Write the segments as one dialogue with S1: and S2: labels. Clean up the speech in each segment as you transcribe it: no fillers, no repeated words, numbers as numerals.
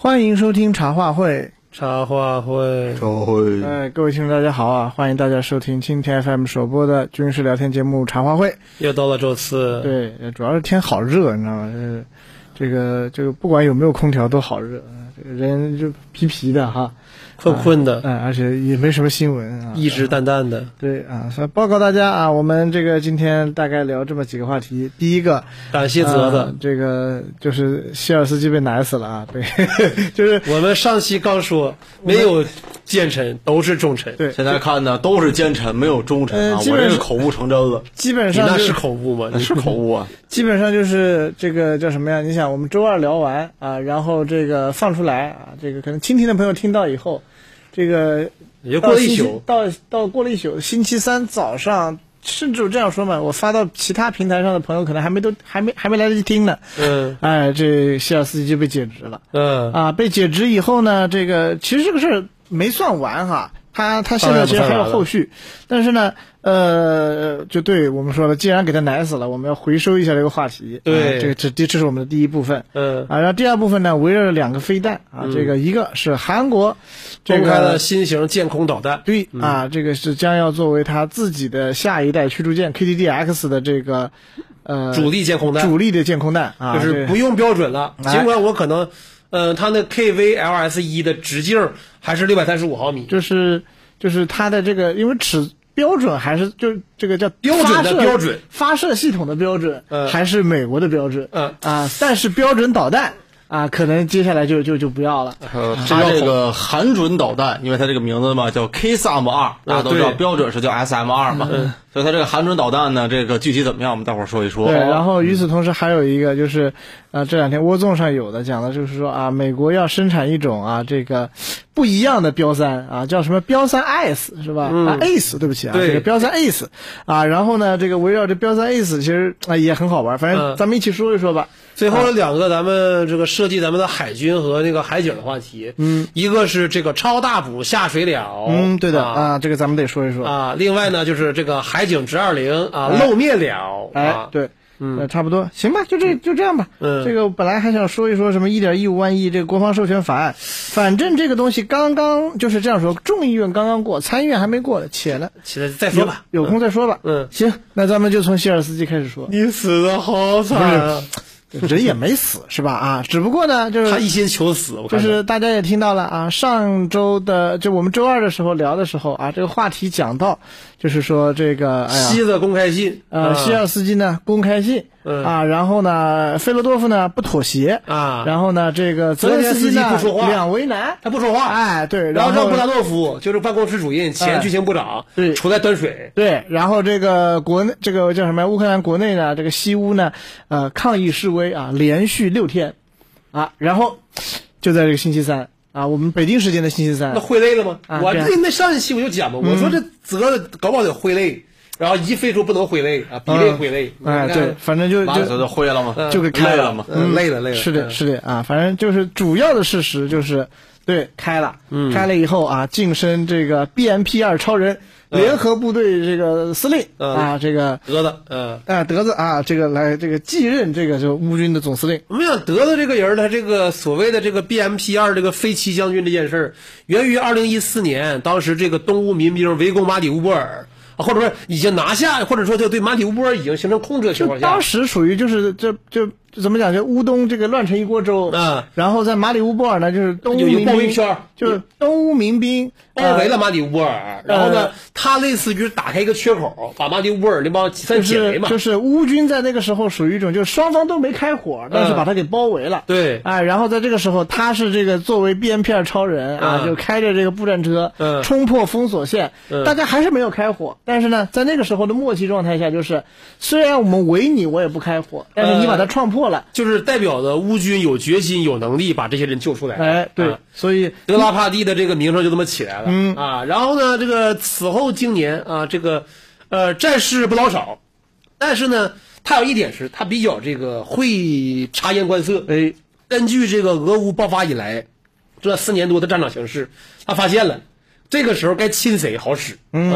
S1: 欢迎收听茶话会。
S2: 茶话会，
S1: 各位听众大家好啊！欢迎大家收听蜻蜓 FM 首播的军事聊天节目《茶话会》。
S2: 又到了周四，
S1: 对，主要是天好热，你知道吗？这个不管有没有空调都好热，这个人就皮皮的哈，
S2: 困的，
S1: 而且也没什么新闻啊，
S2: 一直淡淡的。
S1: 对啊，所以报告大家啊，我们这个今天大概聊这么几个话题。第一个，
S2: 感谢泽的，
S1: 这个就是希尔斯基被奶死了啊，对，就是
S2: 我们上期刚说没有奸臣，都是忠臣。
S1: 对，
S3: 现在看呢都是奸臣，没有忠臣啊。我这个口误成真了，
S1: 基本上
S2: 那是口误吗？
S3: 那是口误啊。
S1: 基本上就是这个叫什么呀？你想，我们周二聊完啊，然后这个放出来啊，这个可能倾听的朋友听到以后，这个
S2: 也过了一宿，
S1: 到过了一宿，星期三早上，甚至这样说嘛，我发到其他平台上的朋友可能还没来得及听呢。这希尔斯基就被解职了。被解职以后呢，这个其实这个事儿没算完哈。他现在其实还有后续，但是呢，就对我们说了，既然给他奶死了，我们要回收一下这个话题。
S2: 对，
S1: 这是我们的第一部分。然后第二部分呢，围绕着两个飞弹啊，这个一个是韩国
S2: 公开了新型舰空导弹，
S1: 对这个是将要作为他自己的下一代驱逐舰 KTDX 的这个
S2: 主力舰空弹，
S1: 主力的舰空弹啊，
S2: 就是不用标准了，尽管我可能。它那 KVLS1 的直径还是635毫米，
S1: 就是它的这个，因为标准还是就这个叫
S2: 标准的标准，
S1: 发射系统的标准，还是美国的标准，但是标准导弹可能接下来就不要了。
S3: 它这个韩准导弹，因为它这个名字嘛叫 KSAM-2，大家都知道标准是叫 SM-2嘛，所以它这个韩准导弹呢，这个具体怎么样，我们待会儿说一说。
S1: 对，然后与此同时还有一个就是，这两天窝纵上有的讲的就是说美国要生产一种这个不一样的标三叫什么标三 ACE 是吧？ACE 对不起
S2: 对，
S1: 这个标三 ACE 然后呢，这个围绕着标三 ACE 其实也很好玩，反正咱们一起说一说吧。
S2: 最后两个咱们这个涉及咱们的海军和那个海警的话题，一个是这个超大捕下水鸟，
S1: 对的这个咱们得说一说
S2: 另外呢就是这个海警直20露面鸟
S1: 对。差不多行吧，就这样吧。这个本来还想说一说什么1.15万亿这个国防授权法案，反正这个东西刚刚就是这样说，众议院刚刚过，参议院还没过呢，且
S2: 再说吧，
S1: 有空再说吧。行，那咱们就从希尔斯基开始说。
S2: 你死的好惨啊！
S1: 人也没死是吧？只不过呢，就是
S2: 他一心求死。
S1: 就是大家也听到了上周的就我们周二的时候聊的时候这个话题讲到，就是说这个
S2: 希的公开信
S1: 希尔斯基呢公开信然后呢费罗多夫呢不妥协然后呢这个泽连斯基呢
S2: 不说话，
S1: 两为难，
S2: 他不说话
S1: 对，
S2: 然后让布拉诺夫就是办公室主任前军情部长出来端水，
S1: 对，然后这个这个叫什么乌克兰国内呢这个西乌呢抗议示威连续6天然后就在这个星期三我们北京时间的星期三，
S2: 那会累了吗？我那上一期我就讲嘛，我说这泽搞不好得会累，然后一非说不能会累比累会累，
S1: 对，反正就
S3: 会了吗？
S1: 就给开了
S3: 嘛，
S1: 累了，是的反正就是主要的事实就是对开了，开了以后晋升这个 BMP2 超人联合部队这个司令这个
S2: 德子
S1: 德子这个来这个继任这个就乌军的总司令。
S2: 我们想德子这个人他这个所谓的这个 BMP2 这个飞骑将军这件事源于2014年，当时这个东乌民兵围攻马里乌波尔，或者说已经拿下，或者说就对马里乌波尔已经形成控制的情况下，
S1: 当时属于就是就怎么讲，就乌东这个乱成一锅粥然后在马里乌波尔呢，就是东乌民兵就是东乌民兵
S2: 包围了马里乌波尔，然后呢他类似于打开一个缺口，把马里乌波尔那帮集散解围嘛，
S1: 就是乌军在那个时候属于一种就是双方都没开火，但是把他给包围了，
S2: 对
S1: 然后在这个时候他是这个作为 BMP2 超人就开着这个步战车冲破封锁线，大家还是没有开火，但是呢在那个时候的默契状态下，就是虽然我们围你我也不开火，但是你把它撞破了，
S2: 就是代表的乌军有决心有能力把这些人救出来。
S1: 对，所以
S2: 德拉帕蒂的这个名声就这么起来了然后呢这个此后经年这个战事不老少，但是呢他有一点是他比较这个会察言观色。根据这个俄乌爆发以来这4年多的战场形势，他发现了这个时候该亲谁好使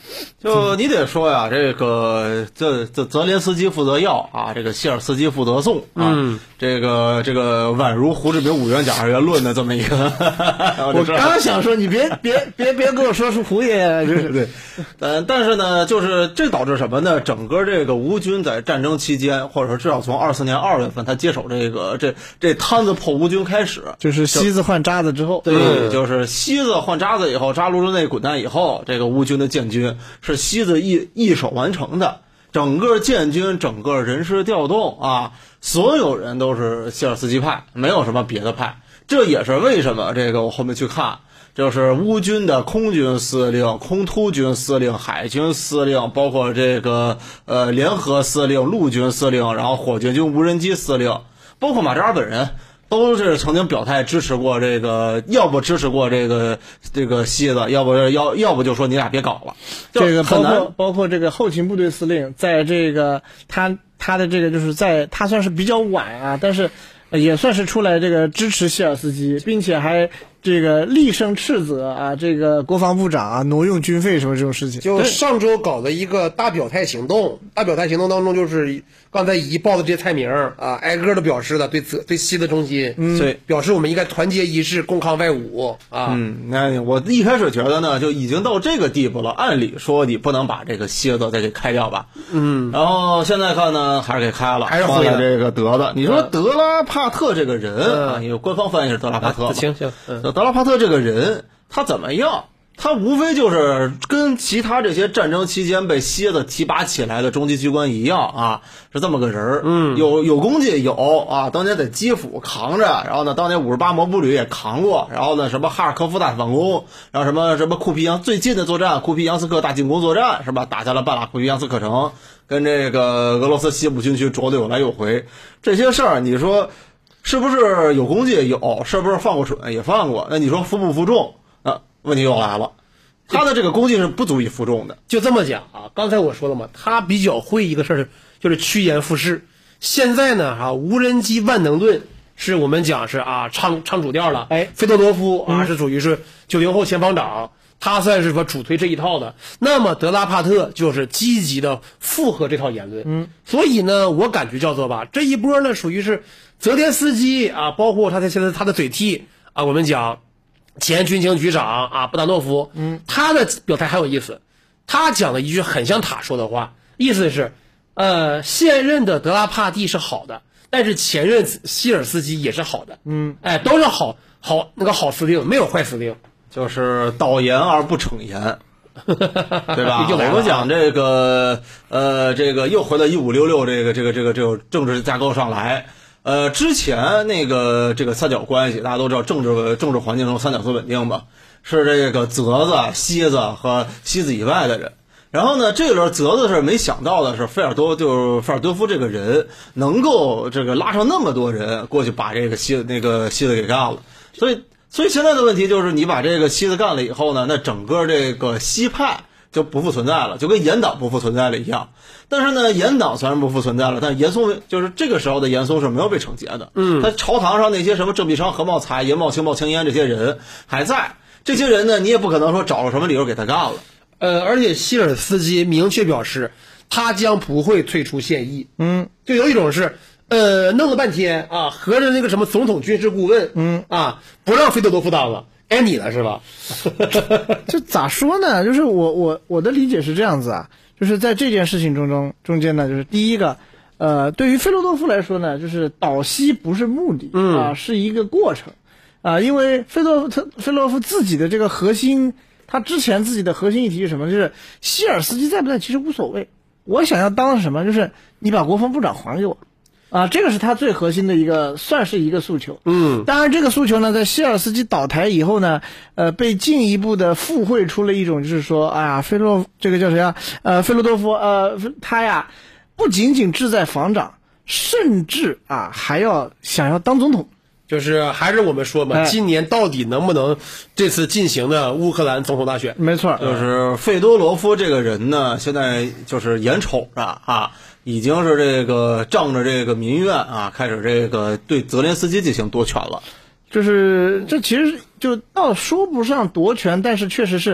S3: 就你得说呀，这个泽连斯基负责要啊，这个谢尔斯基负责送啊，这个宛如胡志明5元甲2元论的这么一个。
S1: 我刚想说你别跟我说是胡爷，就是
S3: 对，但是呢，就是这导致什么呢？整个这个吴军在战争期间，或者说至少从24年2月份他接手这摊子破吴军开始，
S1: 就是西子换渣子之后，
S3: 对，就是西子换渣子以后，扎卢日内滚蛋以后，这个吴军的建军是西子一手完成的。整个建军，整个人事调动啊，所有人都是谢尔斯基派，没有什么别的派。这也是为什么这个我后面去看，就是乌军的空军司令、空突军司令、海军司令，包括这个联合司令、陆军司令，然后火箭军无人机司令，包括马扎尔本人。都是曾经表态支持过这个，要不支持过这个西子，要不就说你俩别搞了。
S1: 这个包括这个后勤部队司令，在这个他的这个就是在他算是比较晚啊，但是也算是出来这个支持谢尔斯基，并且还这个厉声斥责啊，这个国防部长啊挪用军费什么这种事情。
S2: 就上周搞的一个大表态行动，大表态行动当中就是刚才已报的这些菜名啊，挨个的表示了对西的忠心，对，表示我们应该团结一致，共抗外侮啊。
S3: 那我一开始觉得呢，就已经到这个地步了，按理说你不能把这个蝎子再给开掉吧？然后现在看呢，还是给开了，
S2: 还是
S3: 换了这个德的。你说德拉帕特这个人啊，因为官方翻译是德拉帕特，
S2: 行，
S3: 德拉帕特这个人他怎么样？他无非就是跟其他这些战争期间被蝎子提拔起来的中级机关一样啊，是这么个人儿。有功绩有啊，当年在基辅扛着，然后呢，当年58摩步旅也扛过，然后呢，什么哈尔科夫大反攻，然后什么库皮扬最近的作战，库皮扬斯克大进攻作战是吧？打下了半拉库皮扬斯克城，跟这个俄罗斯西部军区啄得有来有回。这些事儿你说是不是有功绩？有，是不是放过蠢？也放过。那你说负不负重？问题又来了，他的这个功绩是不足以负重的。
S2: 就这么讲啊，刚才我说了嘛，他比较会一个事儿，就是趋炎附势。现在呢，无人机万能盾是我们讲是唱主调了。费多罗夫是属于是90后前方长，他算是说主推这一套的。那么德拉帕特就是积极的附和这套言论。所以呢，我感觉叫做吧，这一波呢属于是泽连斯基啊，包括现在他的嘴替啊，我们讲。前军情局长布达诺夫，他的表态很有意思，他讲了一句很像他说的话，意思是，现任的德拉帕蒂是好的，但是前任希尔斯基也是好的，都是好那个好司令，没有坏司令，
S3: 就是导言而不逞言，对吧？我们讲这个又回到1566这个政治架构上来。之前这个三角关系，大家都知道政治环境中三角最稳定吧，是这个泽子、西子和西子以外的人。然后呢，这轮泽子是没想到的是，菲尔多夫这个人能够这个拉上那么多人过去把这个西子给干了。所以现在的问题就是，你把这个西子干了以后呢，那整个这个西派就不复存在了，就跟严党不复存在了一样。但是呢，严党虽然不复存在了，但严嵩就是这个时候的严嵩是没有被惩戒的。他朝堂上那些什么郑必昌、何茂才、严茂、情报、青烟这些人还在，这些人呢，你也不可能说找了什么理由给他干了。
S2: 而且希尔斯基明确表示，他将不会退出现役。就有一种是，弄了半天啊，合着那个什么总统军事顾问，不让费多多夫当了。该你了是吧？
S1: 这咋说呢？就是我的理解是这样子啊，就是在这件事情中间呢，就是第一个，对于费洛多夫来说呢，就是导西不是目的是一个过程因为费洛夫自己的这个核心，他之前自己的核心议题是什么？就是希尔斯基在不在其实无所谓，我想要当什么，就是你把国防部长还给我。这个是他最核心的一个，算是一个诉求。当然这个诉求呢，在希尔斯基倒台以后呢，被进一步的附会出了一种，就是说，费洛多夫，他呀，不仅仅志在防长，甚至还想要当总统。
S2: 就是还是我们说嘛，今年到底能不能这次进行的乌克兰总统大选？
S1: 没错，
S3: 就是费多罗夫这个人呢，现在就是眼瞅着已经是这个仗着这个民怨开始这个对泽连斯基进行夺权了。
S1: 就是这其实就倒说不上夺权，但是确实是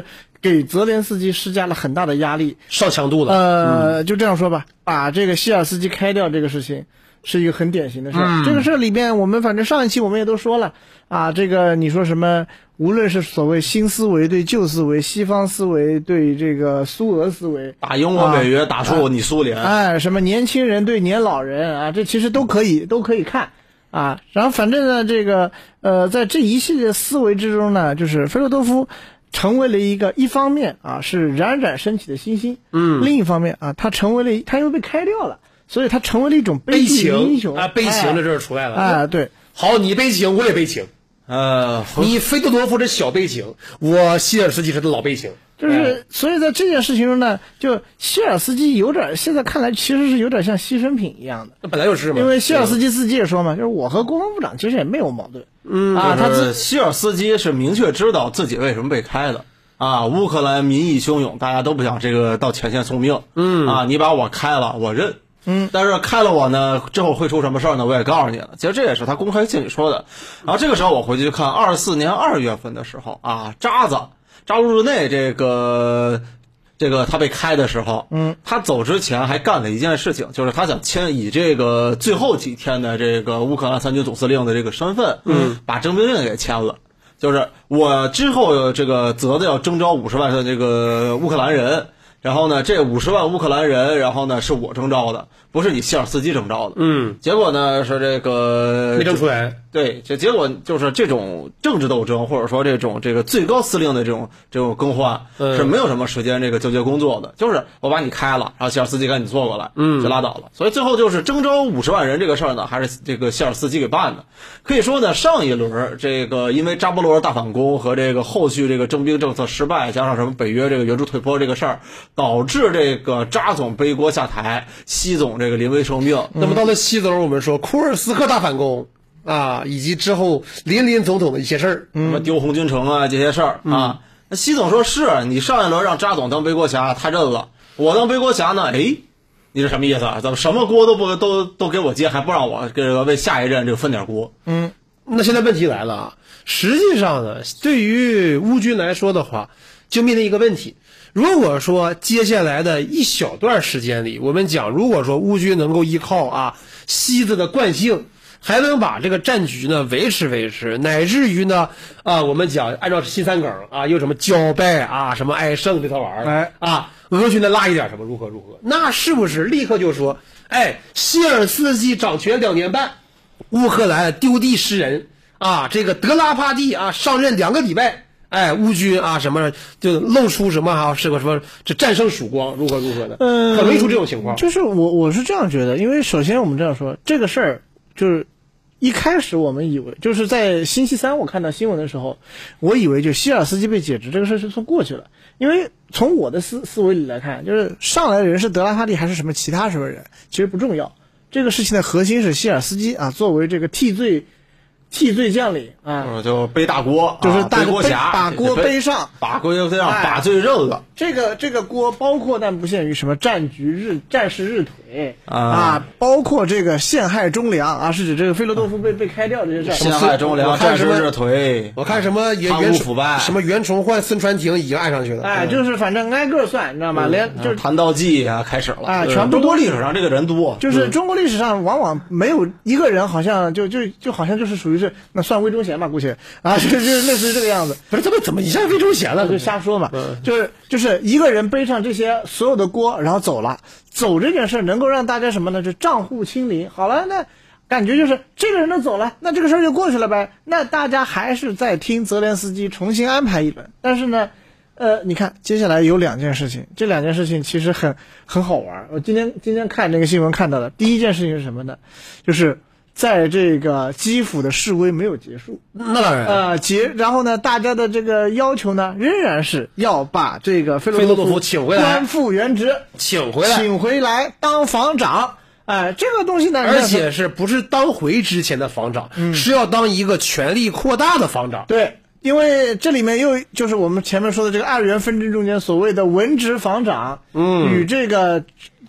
S1: 给泽连斯基施加了很大的压力，
S2: 上强度了。
S1: 就这样说吧，把这个希尔斯基开掉这个事情是一个很典型的事儿。这个事儿里边，我们反正上一期我们也都说了啊，这个你说什么，无论是所谓新思维对旧思维，西方思维对这个苏俄思维，
S3: 打英国北约，打输你苏联，
S1: 什么年轻人对年老人啊，这其实都可以看。啊，然后反正呢，这个在这一系列思维之中呢，就是菲洛多夫成为了一方面啊是冉冉升起的新星，另一方面啊，他因为被开掉了，所以他成为了一种悲剧英雄
S2: 啊，悲情的这儿出来了
S1: 啊，对，
S2: 好，你悲情，我也悲情，你菲洛多夫是小悲情，我希尔斯基是老悲情。
S1: 所以在这件事情中呢，就希尔斯基有点，现在看来其实是有点像牺牲品一样的。
S2: 那本来就是嘛。
S1: 因为希尔斯基自己也说嘛，就是我和国防部长其实也没有矛盾。
S3: 希尔斯基是明确知道自己为什么被开的啊。乌克兰民意汹涌，大家都不想这个到前线送命。你把我开了，我认。但是开了我呢，之后会出什么事儿呢？我也告诉你了。其实这也是他公开信里说的。然后这个时候我回去看24年2月份的时候啊，扎卢日内这个他被开的时候，他走之前还干了一件事情，就是他想以这个最后几天的这个乌克兰3军总司令的这个身份，把征兵令给签了。就是我之后这个责的要征召50万的这个乌克兰人，然后呢，这50万乌克兰人，然后呢是我征召的，不是你希尔斯基征召的。结果呢是这个
S2: 没征出来。
S3: 对，这结果就是这种政治斗争，或者说这个最高司令的这种更换，是没有什么时间这个纠结工作的。就是我把你开了，然后希尔斯基赶紧坐过来，就拉倒了。所以最后就是征召50万人这个事儿呢，还是这个希尔斯基给办的。可以说呢，上一轮这个因为扎波罗热大反攻和这个后续这个征兵政策失败，加上什么北约这个援助退坡这个事儿，导致这个扎总背锅下台，西总这个临危受命。
S2: 那么到了西总，我们说库尔斯克大反攻啊，以及之后林总统的一些事儿，
S3: 什么丢红军城啊这些事儿啊，那西总说是你上一轮让扎总当背锅侠，他认了，我当背锅侠呢，你是什么意思啊？怎么什么锅都给我接，还不让我这个为下一任这个分点锅？
S2: 那现在问题来了啊，实际上呢，对于乌军来说的话，就面临一个问题。如果说接下来的一小段时间里，我们讲，如果说乌军能够依靠西子的惯性，还能把这个战局呢维持，乃至于呢我们讲按照新三梗有什么交败什么爱胜这套玩意儿俄军的拉一点什么如何，那是不是立刻就说希尔斯基掌权2年半，乌克兰丢地失人这个德拉帕蒂上任2个礼拜，乌军什么就露出什么是个什么这战胜曙光如何的，可能出这种情况。
S1: 就是我是这样觉得，因为首先我们这样说，这个事儿就是一开始我们以为就是在星期三我看到新闻的时候，我以为就希尔斯基被解职这个事是算过去了，因为从我的思维里来看，就是上来的人是德拉帕蒂还是什么其他什么人其实不重要，这个事情的核心是希尔斯基作为这个替罪将领
S3: 就背大锅，
S1: 就是
S3: 背锅侠，
S1: 把锅背上，
S3: 把罪认了。
S1: 这个锅包括但不限于什么战事日腿包括这个陷害忠良是指这个菲洛多夫被开掉这些事儿。
S3: 陷害忠良，战事日腿。
S2: 我看什么什么袁崇焕、孙传庭已经按上去了。
S1: 就是反正挨个算，你知道吗？连就是
S3: 谭道济开始了
S1: 全部
S3: 中国历史上这个人多，
S1: 就是中国历史上往往没有一个人好像就好像就是属于是那算魏忠贤吧，姑且就是类似于这个样子。
S2: 不是怎么一下魏忠贤了？
S1: 就瞎说嘛。就是一个人背上这些所有的锅，然后走这件事能够让大家什么呢？就账户清零。好了，那感觉就是这个人都走了，那这个事儿就过去了呗。那大家还是在听泽连斯基重新安排一轮。但是呢，你看接下来有2件事情，这2件事情其实很好玩。我今天看那个新闻看到的第一件事情是什么呢？就是在这个基辅的示威没有结束，
S2: 那当然
S1: 然后呢，大家的这个要求呢，仍然是要把这个菲洛多夫
S2: 请回来，
S1: 官复原职，
S2: 请回来
S1: 当防长。这个东西呢，
S2: 而且是不是当回之前的防长，是要当一个权力扩大的防长。
S1: 对，因为这里面又就是我们前面说的这个2元纷争中间所谓的文职防长，与这个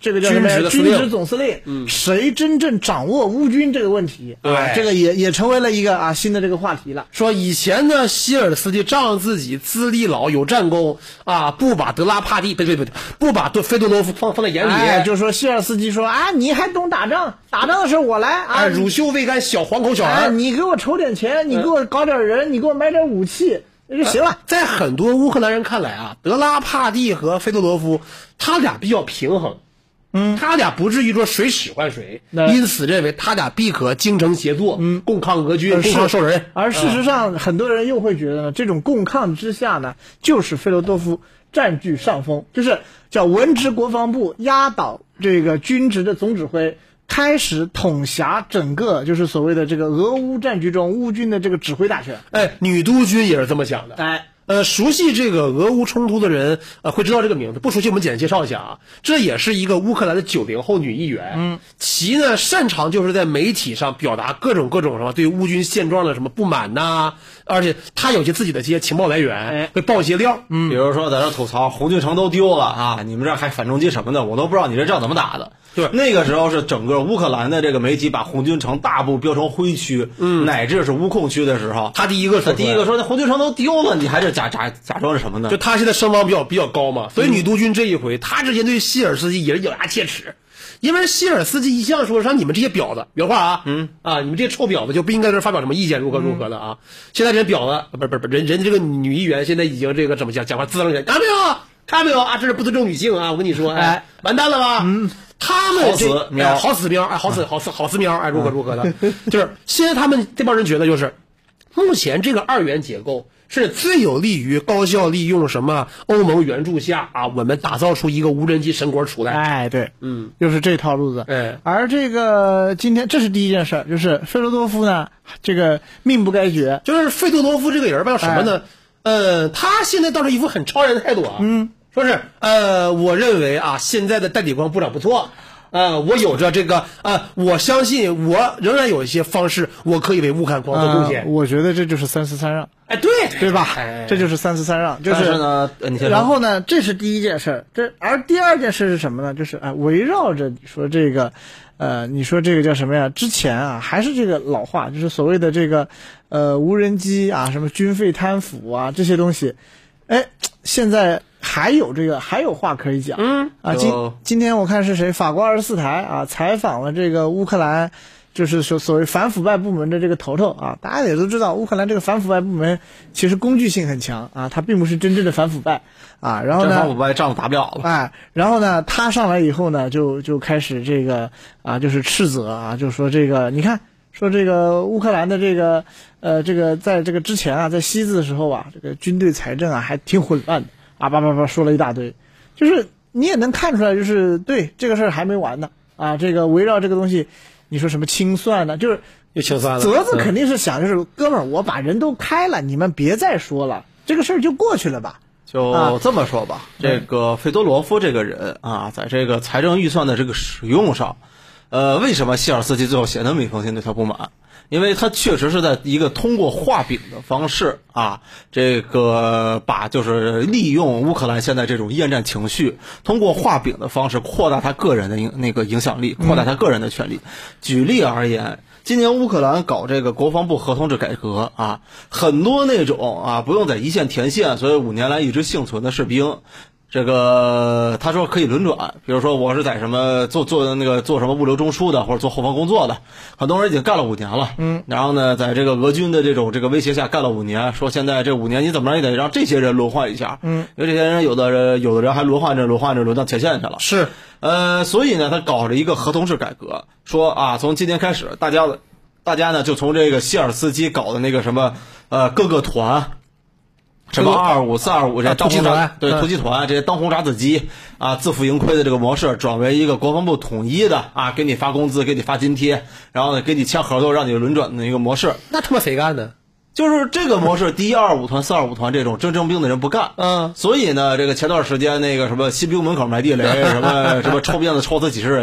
S1: 这个叫什么军职总司令，谁真正掌握乌军这个问题，这个也成为了一个新的这个话题了。
S2: 说以前呢，希尔斯基仗自己资历老有战功不把德拉帕蒂不把费多罗夫放在眼里，
S1: 就说希尔斯基说你还懂打仗，打仗的时候我来
S2: 乳臭未干小黄口小孩，
S1: 你给我筹点钱，你给我搞点人，你给我买点武器就行了。
S2: 在很多乌克兰人看来德拉帕蒂和费多罗夫他俩比较平衡，他俩不至于说谁使唤谁，因此认为他俩必可精诚协作，共抗俄军，共抗兽人。
S1: 而事实上，很多人又会觉得呢，这种共抗之下呢，就是费罗多夫占据上风，就是叫文职国防部压倒这个军职的总指挥，开始统辖整个就是所谓的这个俄乌战局中乌军的这个指挥大权。
S2: 女督军也是这么想的。熟悉这个俄乌冲突的人会知道这个名字，不熟悉我们简单介绍一下这也是一个乌克兰的90后女议员，其呢擅长就是在媒体上表达各种什么对乌军现状的什么不满而且他有些自己的这些情报来源，会爆一些料，
S3: 比如说在这吐槽红军城都丢了你们这还反重击什么的，我都不知道你这仗怎么打的。
S2: 对，
S3: 那个时候是整个乌克兰的这个媒体把红军城大部标成灰区，乃至是乌控区的时候，
S2: 他第一个说
S3: 那红军城都丢了，你还是假装是什么呢？
S2: 就他现在声望比较高嘛，所以女督军这一回，他之前对希尔斯基也是咬牙切齿，因为希尔斯基一向说你们这些婊子，原话你们这些臭婊子就不应该在这发表什么意见，如何的现在这婊子人家这个女议员现在已经这个怎么讲话滋楞起来，看没有这是不尊重女性我跟你说完蛋了吧。他们好死喵，好死喵，如何的，就是现在他们这帮人觉得就是目前这个二元结构是最有利于高效利用什么欧盟援助下我们打造出一个无人机神国出来。
S1: 对，就是这套路子。而这个今天这是第一件事，就是费罗多夫呢，这个命不该绝。
S2: 就是费多罗夫这个人叫什么呢？他现在倒是一副很超然的态度说是我认为现在的代理光部长不错，我有着这个我相信我仍然有一些方式我可以为乌克兰做贡献。
S1: 我觉得这就是3思3让。对吧？这就是3思3让。
S3: 就是呢，
S1: 然后呢，这是第一件事。而第二件事是什么呢？就是围绕着你说这个你说这个叫什么呀？之前还是这个老话，就是所谓的这个无人机什么军费贪腐这些东西，现在还有话可以讲。今天我看是谁，法国24台采访了这个乌克兰，就是说所谓反腐败部门的这个头大家也都知道，乌克兰这个反腐败部门其实工具性很强它并不是真正的反腐败然后呢，
S3: 反腐败仗打不了了
S1: 然后呢，他上来以后呢，就开始这个就是斥责就说这个你看。说这个乌克兰的这个在这个之前在西字的时候这个军队财政还挺混乱的叭说了一大堆，就是你也能看出来，就是对这个事儿还没完呢这个围绕这个东西，你说什么清算呢？就是
S2: 又清算了，
S1: 泽子肯定是想就是哥们儿，我把人都开了，你们别再说了，这个事儿就过去了吧。
S3: 就这么说吧，这个费多罗夫这个人在这个财政预算的这个使用上。为什么希尔斯基最后写那么一封信对他不满？因为他确实是在一个通过画饼的方式这个就是利用乌克兰现在这种厌战情绪，通过画饼的方式扩大他个人的那个影响力，扩大他个人的权利。举例而言，今年乌克兰搞这个国防部合同制改革很多那种不用在一线填线，所以5年来一直幸存的士兵。这个他说可以轮转，比如说我是在什么做什么物流中枢的，或者做后方工作的，很多人已经干了5年了，然后呢，在这个俄军的这个威胁下干了5年，说现在这5年你怎么着也得让这些人轮换一下，因为这些人有的人还轮换着轮到前线去了，
S2: 是，
S3: 所以呢，他搞了一个合同式改革，说从今天开始，大家呢就从这个希尔斯基搞的那个什么各个团。什么225、425这当红炸突击团这些当红炸子鸡自负盈亏的这个模式，转为一个国防部统一的给你发工资，给你发津贴，然后呢给你签合同，让你轮转的一个模式。
S2: 那他妈谁干的？
S3: 就是这个模式，第125团、425团这种真正兵的人不干。所以呢，这个前段时间那个什么新兵门口埋地雷，什么抽鞭子抽死几十人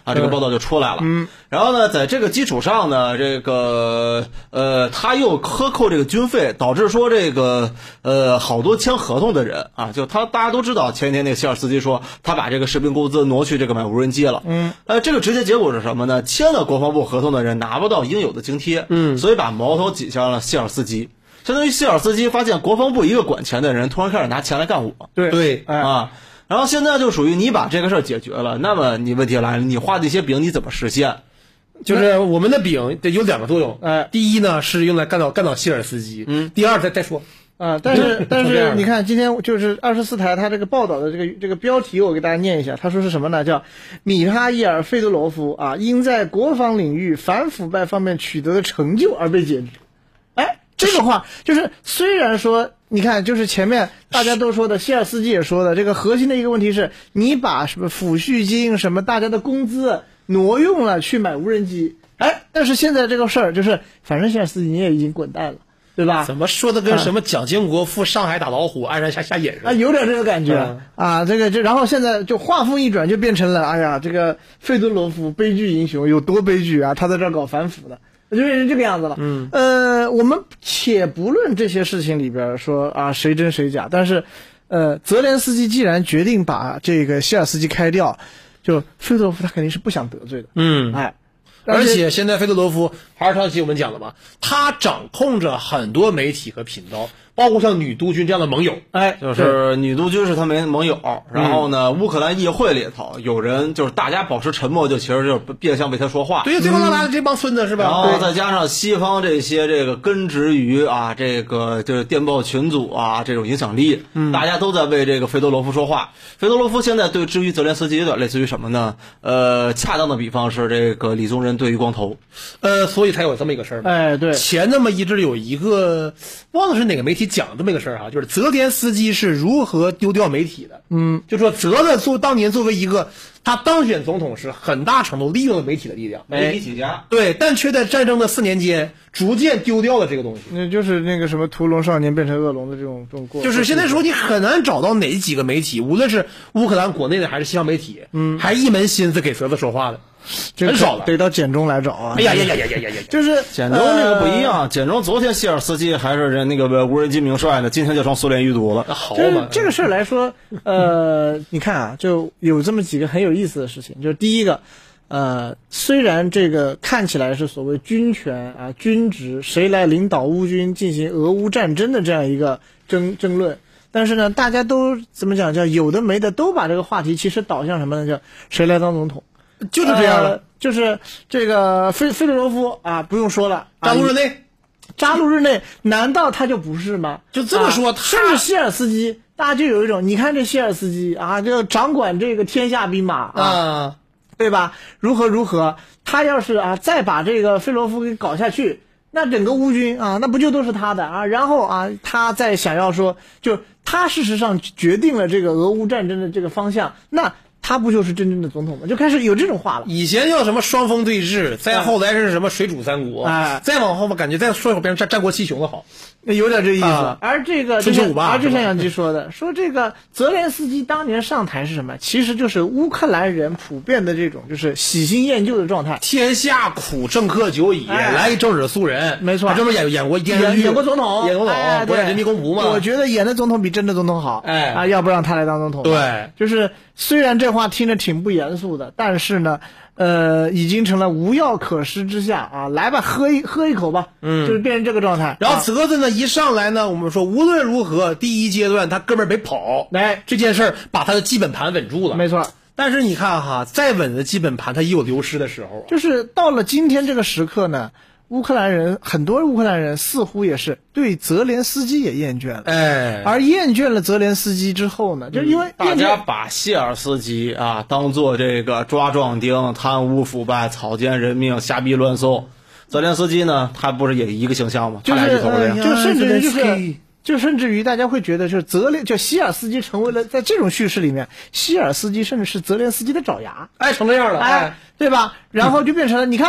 S3: 这个报道就出来了。然后呢，在这个基础上呢，这个他又克扣这个军费，导致说这个好多签合同的人啊，就大家都知道，前几天那个希尔斯基说他把这个士兵工资挪去这个买无人机了。这个直接结果是什么呢？签了国防部合同的人拿不到应有的津贴，所以把矛头挤向了希尔斯基。相当于希尔斯基发现国防部一个管钱的人突然开始拿钱来干我。
S2: 对
S3: 啊。然后现在就属于你把这个事儿解决了，那么你问题来了，你画这些饼你怎么实现？
S2: 就是我们的饼得有两个作用，第一呢是用来干倒希尔斯基，第二再说。
S1: 但是你看今天就是24台他这个报道的这个标题，我给大家念一下，他说是什么呢？叫米哈伊尔·费德罗夫啊，因在国防领域反腐败方面取得的成就而被解职。这个话就是虽然说你看就是前面大家都说的，希尔斯基也说的，这个核心的一个问题是你把什么抚恤金什么大家的工资挪用了去买无人机，但是现在这个事儿就是反正希尔斯基你也已经滚蛋了，对吧？
S2: 怎么说的跟什么蒋经国赴上海打老虎鞍山下野似的
S1: 有点这个感觉这个然后现在就话锋一转就变成了这个费德罗夫悲剧英雄有多悲剧啊，他在这儿搞反腐的，就变成这个样子了。我们且不论这些事情里边说谁真谁假，但是泽连斯基既然决定把这个希尔斯基开掉，就费德罗夫他肯定是不想得罪的。
S2: 而且现在费德罗夫还是上期我们讲的嘛，他掌控着很多媒体和频道，包括像女督军这样的盟友。
S3: 就是女督军是他们盟友，然后呢，乌克兰议会里头有人就是大家保持沉默，就其实就是变相为他说话。
S2: 对，最后他拿的这帮孙子是吧？
S3: 然后再加上西方这些这个根植于这个就是电报群组这种影响力，大家都在为这个费德罗夫说话。费德罗夫现在对至于泽连斯基有点类似于什么呢？恰当的比方是这个李宗仁对于光头。
S2: 所以才有这么一个事儿。
S1: 对，
S2: 前那么一阵有一个忘了是哪个媒体讲这么一个事儿就是泽连斯基是如何丢掉媒体的。就说当年作为一个他当选总统时，很大程度利用了媒体的力量，
S3: 媒体起家。
S2: 对，但却在战争的4年间逐渐丢掉了这个东西。
S1: 那就是那个什么屠龙少年变成恶龙的这种过程。
S2: 就是现在说你很难找到哪几个媒体，无论是乌克兰国内的还是西方媒体，还一门心思给泽子说话的。很少了，
S1: 得到简中来找
S2: 哎呀，
S1: 就是
S3: 简中那个不一样，简中昨天希尔斯基还是人那个无人机名帅呢，今天就成苏联余毒了。
S2: 好嘛，
S1: 这个事儿来说，你看就有这么几个很有意思的事情，就是第一个，虽然这个看起来是所谓军权军职谁来领导乌军进行俄乌战争的这样一个争论，但是呢，大家都怎么讲，叫有的没的都把这个话题其实导向什么呢？叫谁来当总统。
S2: 就是这样的，
S1: 就是这个费德罗夫不用说了，
S2: 扎
S1: 卢日内，难道他就不是吗？
S2: 就这么说，
S1: 甚至希尔斯基，大家就有一种，你看这希尔斯基就掌管这个天下兵马对吧？如何，他要是再把这个费德罗夫给搞下去，那整个乌军那不就都是他的然后他再想要说，就他事实上决定了这个俄乌战争的这个方向，那他不就是真正的总统吗？就开始有这种话了。
S2: 以前叫什么双峰对峙，再后来是什么水煮三国，再往后吧，感觉再说一会儿变成战国七雄了，好，
S1: 有点这意思。而这个
S2: 春秋五霸，
S1: 就像杨基说的，说这个泽连斯基当年上台是什么？其实就是乌克兰人普遍的这种就是喜新厌旧的状态。
S2: 天下苦，政客久矣，来政治素人。
S1: 没错，
S2: 他专门演过电视剧，
S1: 演过总统，
S2: 国家人民公仆嘛。
S1: 我觉得演的总统比真的总统好。要不让他来当总统。
S2: 对，
S1: 就是虽然这话听着挺不严肃的，但是呢，已经成了无药可施之下来吧，喝一口吧，就是变成这个状态。
S2: 然后泽子呢一上来呢，我们说无论如何，第一阶段他哥们儿没跑，这件事儿把他的基本盘稳住了，
S1: 没错。
S2: 但是你看再稳的基本盘，他也有流失的时候。
S1: 就是到了今天这个时刻呢，很多乌克兰人似乎也是对泽连斯基也厌倦了，而厌倦了泽连斯基之后呢，就因为
S3: 大家把希尔斯基当做这个抓壮丁、贪污腐败、草菅人命、瞎逼乱送，泽连斯基呢，他不是也一个形象吗？他俩一头的呀，
S1: 就甚至于大家会觉得，就是希尔斯基成为了在这种叙事里面，希尔斯基甚至是泽连斯基的爪牙，
S2: 成这样了，
S1: 对吧？然后就变成了，你看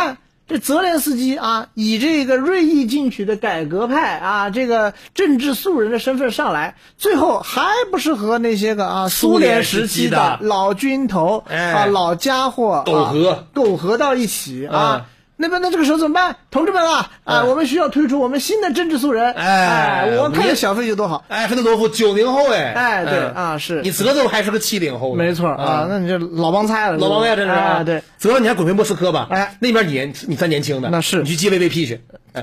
S1: 这泽连斯基啊，以这个锐意进取的改革派啊，这个政治素人的身份上来，最后还不是和那些个苏联时期的老军头老家伙苟合到一起啊。那这个时候怎么办？同志们啊，我们需要推出我们新的政治素人。我看小费就多好。
S2: 费德多夫90后
S1: 对是
S2: 你泽泽还是个70后，
S1: 没错那你这老帮菜了，
S2: 老帮菜真是
S1: 对。
S2: 泽你还滚回莫斯科吧？那边你算年轻的，
S1: 那是
S2: 你去接 VVP 去。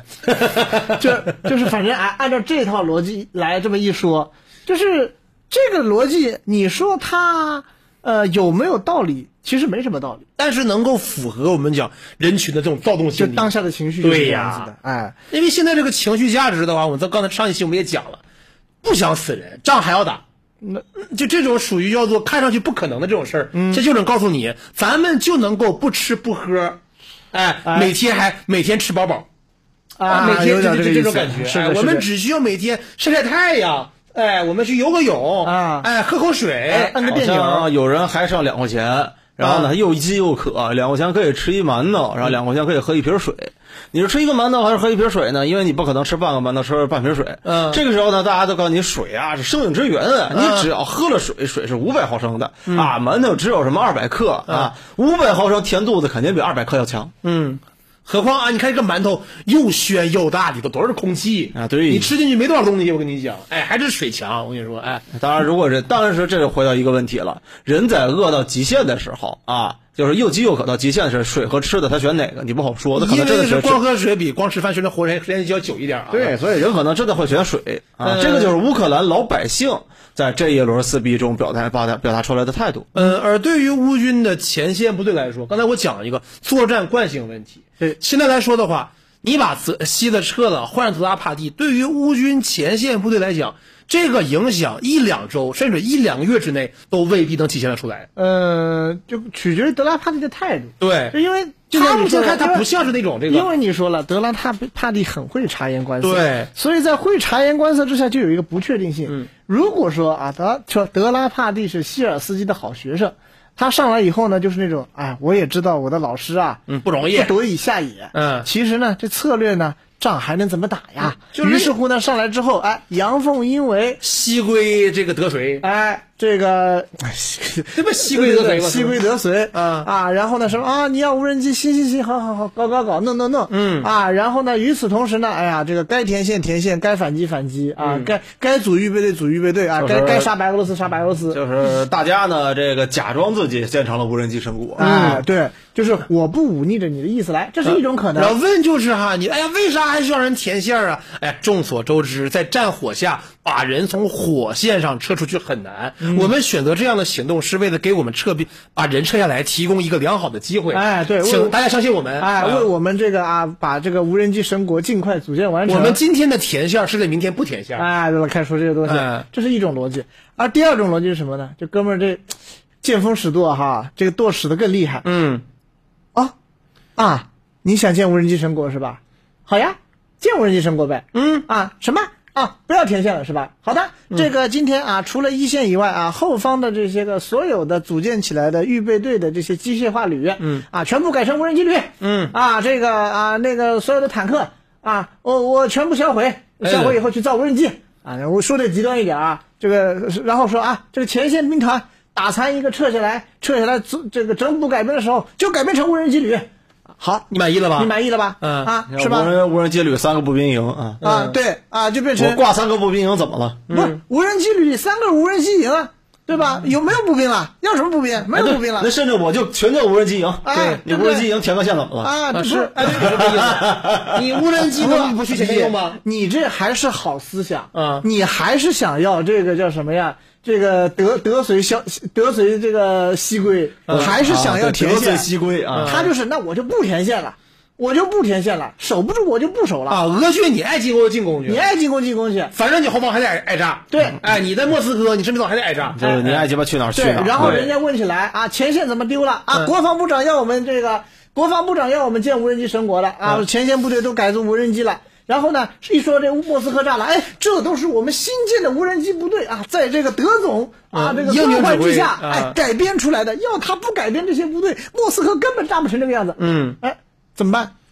S1: 就是反正按照这套逻辑来这么一说，就是这个逻辑，你说它有没有道理？其实没什么道理，
S2: 但是能够符合我们讲人群的这种躁动心理，
S1: 就当下的情绪就是这样子的。
S2: 因为现在这个情绪价值的话，我们在刚才上一期我们也讲了，不想死人，仗还要打，就这种属于叫做看上去不可能的这种事儿，这就能告诉你，咱们就能够不吃不喝，每天吃饱饱，每天这种感觉，我们只需要每天晒晒太阳。我们去游个泳喝口水，
S1: 按个电影。
S3: 有人还剩2块钱，然后呢又饥又渴，2块钱可以吃一馒头，然后2块钱可以喝一瓶水。你是吃一个馒头还是喝一瓶水呢？因为你不可能吃半个馒头吃半瓶水。这个时候呢，大家都告诉你水是生命之源你只要喝了水是500毫升的馒头只有什么200克500毫升填肚子肯定比200克要强。
S2: 何况你看这个馒头又暄又大，里头都是空气
S3: 对，
S2: 你吃进去没多少东西，我跟你讲，还是水强。我跟你说，
S3: 当然是这就回到一个问题了，人在饿到极限的时候就是又饥又渴到极限的时候，水和吃的他选哪个你不好说，他可能真的
S2: 是光喝水比光吃饭的活时间就要久一点
S3: 对，所以人可能真的会选水这个就是乌克兰老百姓在这一轮撕逼中表达出来的态度。
S2: 而对于乌军的前线部队来说，刚才我讲了一个作战惯性问题。
S1: 对，
S2: 现在来说的话，你把西的撤了，换上泽拉帕蒂，对于乌军前线部队来讲，这个影响1-2周甚至1-2个月之内都未必能体现得出来。
S1: 就取决于德拉帕蒂的态度。
S2: 对，
S1: 因为
S2: 他目前看他不像是那种这个，
S1: 因为你说了，德拉帕蒂很会察言观色，
S2: 对，
S1: 所以在会察言观色之下，就有一个不确定性。如果说德拉帕蒂是希尔斯基的好学生。他上来以后呢，就是那种，我也知道我的老师
S2: 不容易，
S1: 不得已下野。其实呢，这策略呢，仗还能怎么打呀？于是乎呢，上来之后，阳奉阴违，
S2: 西归这个得随，
S1: 这个
S2: 这不西归得随吗？
S1: 西归得随然后呢什么你要无人机，行，好，搞，弄，然后呢，与此同时呢，这个该填线，该反击该组预备队该杀白俄罗斯，
S3: 就是大家呢这个假装自己建成了无人机神鼓
S1: 对，就是我不忤逆着你的意思来，这是一种可能。
S2: 然后问就是你为啥还需要人填线啊？众所周知，在战火下把人从火线上撤出去很难。我们选择这样的行动是为了给我们把人撤下来提供一个良好的机会。
S1: 对，
S2: 请大家相信我们。
S1: 为我们这个把这个无人机神国尽快组建完成。
S2: 我们今天的填线是为明天不填线。
S1: 对了，开始说这些东西，这是一种逻辑。而第二种逻辑是什么呢？这哥们儿这见风使舵这个舵使得更厉害。你想建无人机神国是吧？好呀，建无人机神国呗。什么？不要填线了是吧？好的，这个今天除了一线以外后方的这些个所有的组建起来的预备队的这些机械化旅全部改成无人机旅这个那个所有的坦克我全部销毁以后去造无人机我说的极端一点这个然后说这个前线兵团打残一个撤下来这个整补改编的时候就改编成无人机旅。好，
S2: 你满意了吧？
S3: 是吧？无人机旅3个步兵营
S1: 对就变成
S3: 我挂3个步兵营怎么了？
S1: 不是无人机旅3个无人机营对吧？有没有步兵了？要什么步兵？没有步兵了。
S3: 那甚至我就全叫无人机营。
S1: 对，
S3: 你无人机营填个线怎么了？
S1: 是
S2: 这个意思。你无人机能不去前线用吗？
S1: 你这还是好思想你还是想要这个叫什么呀？这个得随这个西归，还是想要填线。
S3: 得随西归
S1: 他就是那我就不填线了，守不住我就不守了
S2: 俄军你爱进攻就进攻去，
S1: 你爱进攻去，
S2: 反正你后方还得挨炸。
S1: 对，
S2: 你在莫斯科，你甚至早还得挨炸，
S3: 就是你爱鸡巴去哪儿去哪儿。
S1: 然后人家问起来前线怎么丢了国防部长要我们建无人机神国了前线部队都改做无人机了。然后呢，一说这莫斯科炸了，这都是我们新建的无人机部队在这个德总这个专环之下改编出来的。要他不改编这些部队，莫斯科根本炸不成这个样子。
S2: 怎
S1: 么办？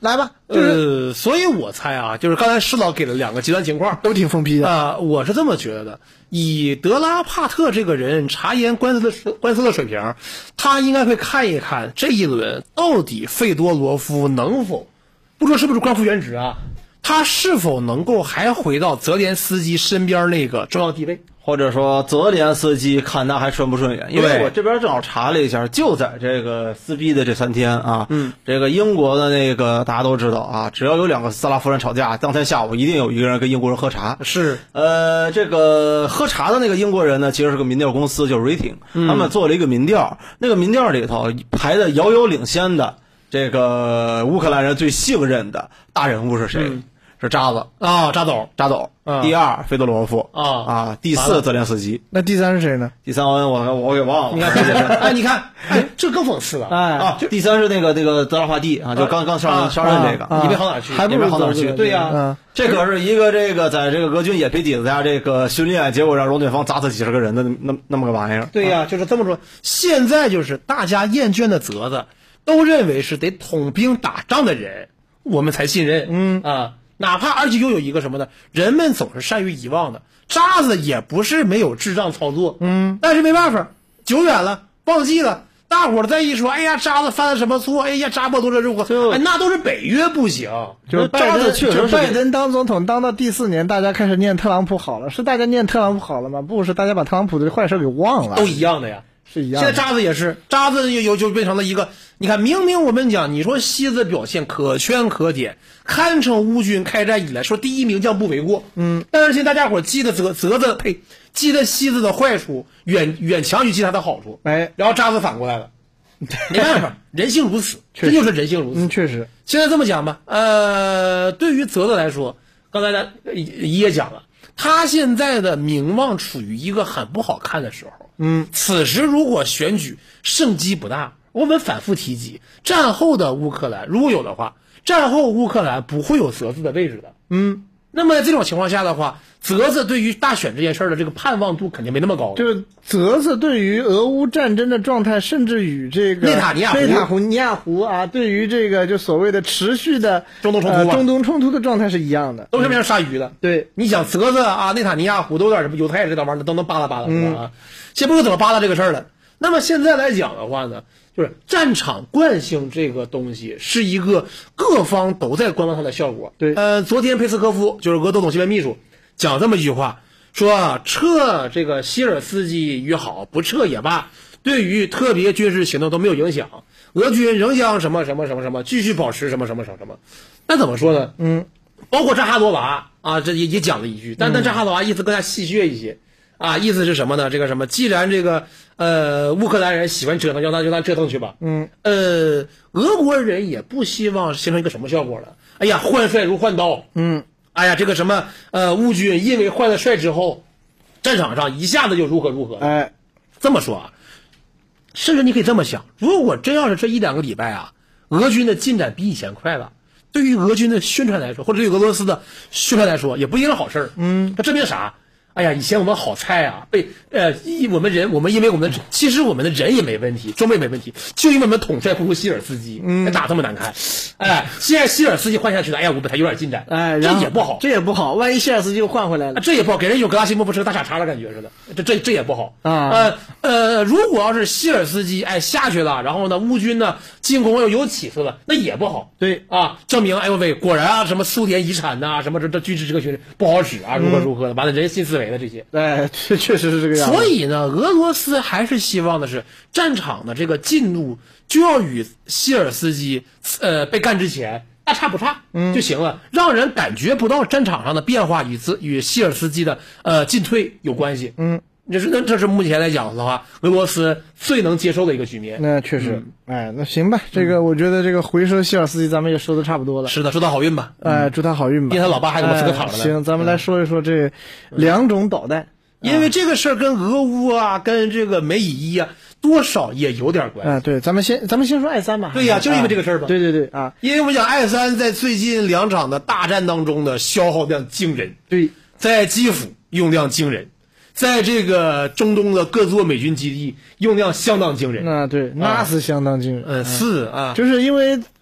S1: 来吧，
S2: 所以我猜啊，就是刚才施老给了2个极端情况，
S1: 都挺疯批的
S2: 我是这么觉得的。以德拉帕特这个人察言观色的水平，他应该会看一看这一轮到底费多罗夫能否，不说是不是官复原职啊，他是否能够还回到泽连斯基身边那个重要地位。
S3: 或者说泽连斯基看他还顺不顺眼，因为我这边正好查了一下，就在这个撕逼的这3天啊，这个英国的那个大家都知道啊，只要有2个斯拉夫人吵架，当天下午一定有一个人跟英国人喝茶。
S2: 是，
S3: 这个喝茶的那个英国人呢，其实是个民调公司，叫 Rating，他们做了一个民调，那个民调里头排的遥遥领先的这个乌克兰人最信任的大人物是谁？是渣子
S2: 啊，渣斗。
S3: 第2费多罗夫第4泽连斯基。
S1: 那第3是谁呢？
S3: 第3我给忘了。
S2: 你看，这更讽刺了。
S3: 第3是那个德拉帕蒂啊，就刚上任这个，
S2: 也没好哪去，
S1: 还不如
S3: 好哪去。
S2: 对呀，
S3: 这可是一个这个在这个俄军野皮底子下这个训练，结果让容对方砸死几十个人的那么个玩意儿。
S2: 对呀，就是这么说。现在就是大家厌倦的泽子，都认为是得统兵打仗的人，我们才信任。哪怕而且又有一个什么呢？人们总是善于遗忘的，渣子也不是没有智障操作，但是没办法，久远了，忘记了。大伙儿再一说，哎呀，渣子犯了什么错？哎呀，扎波多这如何？那都是北约不行。
S1: 就拜登当总统当到第4年，大家开始念特朗普好了，是大家念特朗普好了吗？不是，大家把特朗普的坏事给忘了。
S2: 都一样的呀。
S1: 是一样的。
S2: 现在渣子也是，渣子就变成了一个，你看，明明我们讲，你说西子表现可圈可点，堪称乌军开战以来说第1名将不为过。但是现在大家伙记得记得西子的坏处远强于记他的好处。然后渣子反过来了，没办法，人性如此，这就是人性如此。
S1: 确实。
S2: 现在这么讲吧，对于泽子来说，刚才也讲了，他现在的名望处于一个很不好看的时候。此时如果选举胜机不大，我们反复提及，战后的乌克兰如果有的话，战后乌克兰不会有泽子的位置的。那么在这种情况下的话，泽子对于大选这件事的这个盼望度肯定没那么高。
S1: 就是泽子对于俄乌战争的状态，甚至与这个
S2: 内塔尼
S1: 亚胡啊，对于这个就所谓的持续的
S2: 中东
S1: 冲突的状态是一样的，
S2: 都是像鲨鱼的。
S1: 对，
S2: 你想泽子啊，内塔尼亚胡都有点什么犹太人这玩意儿都能扒拉扒拉啊。先不说怎么扒拉这个事儿了。那么现在来讲的话呢，就是战场惯性这个东西是一个各方都在观望它的效果。
S1: 对，
S2: 昨天佩斯科夫就是俄总统新闻秘书讲这么一句话，说撤这个希尔斯基与好，不撤也罢，对于特别军事行动都没有影响，俄军仍将什么继续保持什么。那怎么说呢？包括扎哈罗娃啊，这也讲了一句，但扎哈罗娃意思更加戏谑一些。意思是什么呢？这个什么，既然这个乌克兰人喜欢折腾，就让折腾去吧。俄国人也不希望形成一个什么效果了。哎呀，换帅如换刀。哎呀，这个什么乌军因为换了帅之后，战场上一下子就如何。这么说啊，甚至你可以这么想，如果真要是这1-2个礼拜啊，俄军的进展比以前快了，对于俄军的宣传来说，或者对于俄罗斯的宣传来说，也不一定是好事儿。它证明啥？哎呀，以前我们好菜啊，被我们因为我们其实我们的人也没问题，装备没问题，就因为我们统帅不如希尔斯基，打这么难看。现在希尔斯基换下去了，哎呀，我们才有点进展。这也不好，
S1: 万一希尔斯基又换回来了，
S2: 这也不好，给人一种格拉西莫夫是个大傻叉的感觉似的。这也不好啊。如果要是希尔斯基下去了，然后呢乌军呢进攻又有起色了，那也不好。
S1: 对
S2: 啊，证明哎呦喂，果然啊什么苏联遗产呐，什么这军事这个学不好使啊，如何的，完了人新思维的这些。
S1: 这确实是这个样子。
S2: 所以呢，俄罗斯还是希望的是战场的这个进度就要与希尔斯基被干之前大差不差就行了，让人感觉不到战场上的变化与希尔斯基的进退有关系。这是目前来讲的话，俄罗斯最能接受的一个局面。
S1: 那确实，那行吧，这个我觉得这个回收希尔斯基咱们也说的差不多了。
S2: 是的，祝他好运吧。
S1: 祝他好运吧。
S2: 因为他老爸还给我撕个躺着呢。
S1: 行，咱们来说一说这2种导弹，
S2: 因为这个事儿跟俄乌啊，跟这个美以一啊，多少也有点关系。
S1: 对，咱们先说I3吧。
S2: 对呀，就是因为这个事儿吧。
S1: 对
S2: 因为我们讲I3在最近2场的大战当中的消耗量惊人。
S1: 对，
S2: 在基辅用量惊人。在这个中东的各座美军基地用量相当惊人。
S1: 那是相当惊人。
S2: 是啊，
S1: 就是因为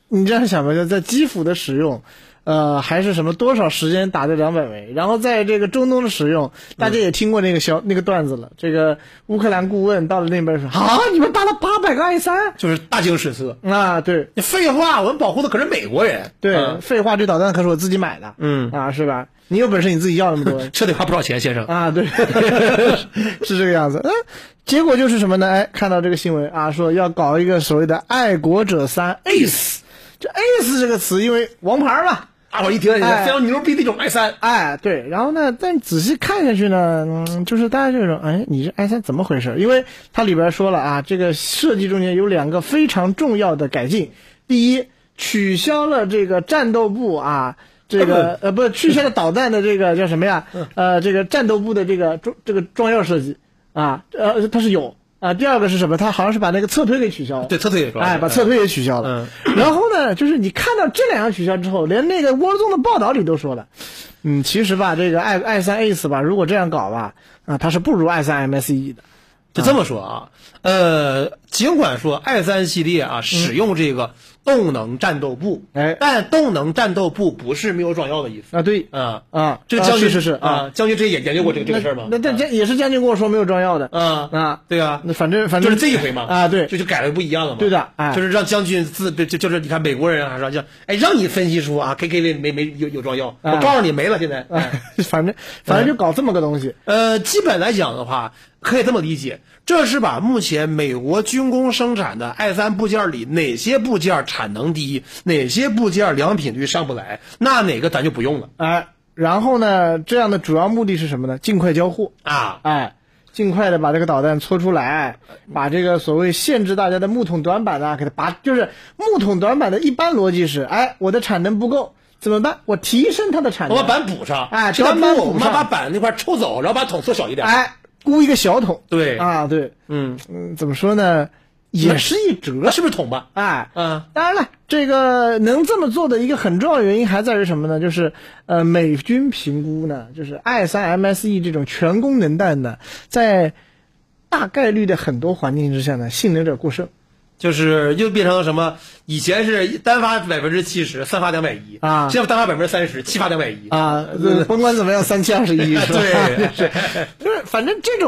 S1: 你这样想吧，就在基辅的使用。还是什么多少时间打这200枚，然后在这个中东的使用，大家也听过那个段子了。这个乌克兰顾问到了那边说：“啊，你们打了800个I3，
S2: 就是大惊失色
S1: 啊！对，
S2: 你废话，我们保护的可是美国人。
S1: 对，废话，这导弹可是我自己买的，是吧？你有本事你自己要那么多，
S2: 这得花不少钱，先生
S1: 啊！对，是这个样子。结果就是什么呢？哎，看到这个新闻啊，说要搞一个所谓的爱国者3 Ace， 这 Ace 这个词，因为王牌嘛。
S2: 大伙一听，非常牛逼那种 I3，
S1: 对，然后呢，但仔细看下去呢，就是大家这种，你这 I3 怎么回事？因为它里边说了啊，这个设计中间有2个非常重要的改进。第一，取消了这个战斗部啊，这个不是取消了导弹的这个叫什么呀？这个战斗部的这个装药设计啊，它是有。第二个是什么？他好像是把那个侧推给取消了。
S2: 对，侧推也
S1: 把侧推也取消了。然后呢，就是你看到这2样取消之后，连那个Warzone的报道里都说了，其实吧，这个i3 Ace 吧，如果这样搞吧，它是不如i3 MSE 的。
S2: 就这么说啊，尽管说i3系列啊使用这个动能战斗部，但动能战斗部不是没有装药的意思
S1: 啊。对
S2: 这个将军
S1: 是
S2: 将军之前也研究过这个事儿吗？
S1: 那也是将军跟我说没有装药的
S2: 对啊，
S1: 那反正
S2: 就是这一回嘛
S1: 对，
S2: 就改了不一样了嘛。
S1: 对的，
S2: 就是让将军就是你看美国人让你分析出啊 KK 里没有装药，我告诉你没了现在，
S1: 反正就搞这么个东西。
S2: 基本来讲的话，可以这么理解，这是把目前美国军工生产的 I3 部件里哪些部件产能低，哪些部件良品率上不来，那哪个咱就不用了。
S1: 然后呢，这样的主要目的是什么呢？尽快交货尽快的把这个导弹搓出来，把这个所谓限制大家的木桶短板给它拔。就是木桶短板的一般逻辑是，我的产能不够怎么办？我提升它的产能，
S2: 我把板补上，
S1: 短板补上，
S2: 把板那块抽走，然后把桶缩小一点，
S1: 估一个小桶。
S2: 对
S1: 对，怎么说呢？也是一折，
S2: 是不是桶吧？
S1: 当然了，这个能这么做的一个很重要的原因还在于什么呢？就是美军评估呢，就是 I3 MSE 这种全功能弹呢，在大概率的很多环境之下呢，性能有点过剩。
S2: 就是又变成什么？以前是单发70%，散发210现在单发30%，气发210
S1: 甭管怎么样，3721是吧？
S2: 对，
S1: 就是反正这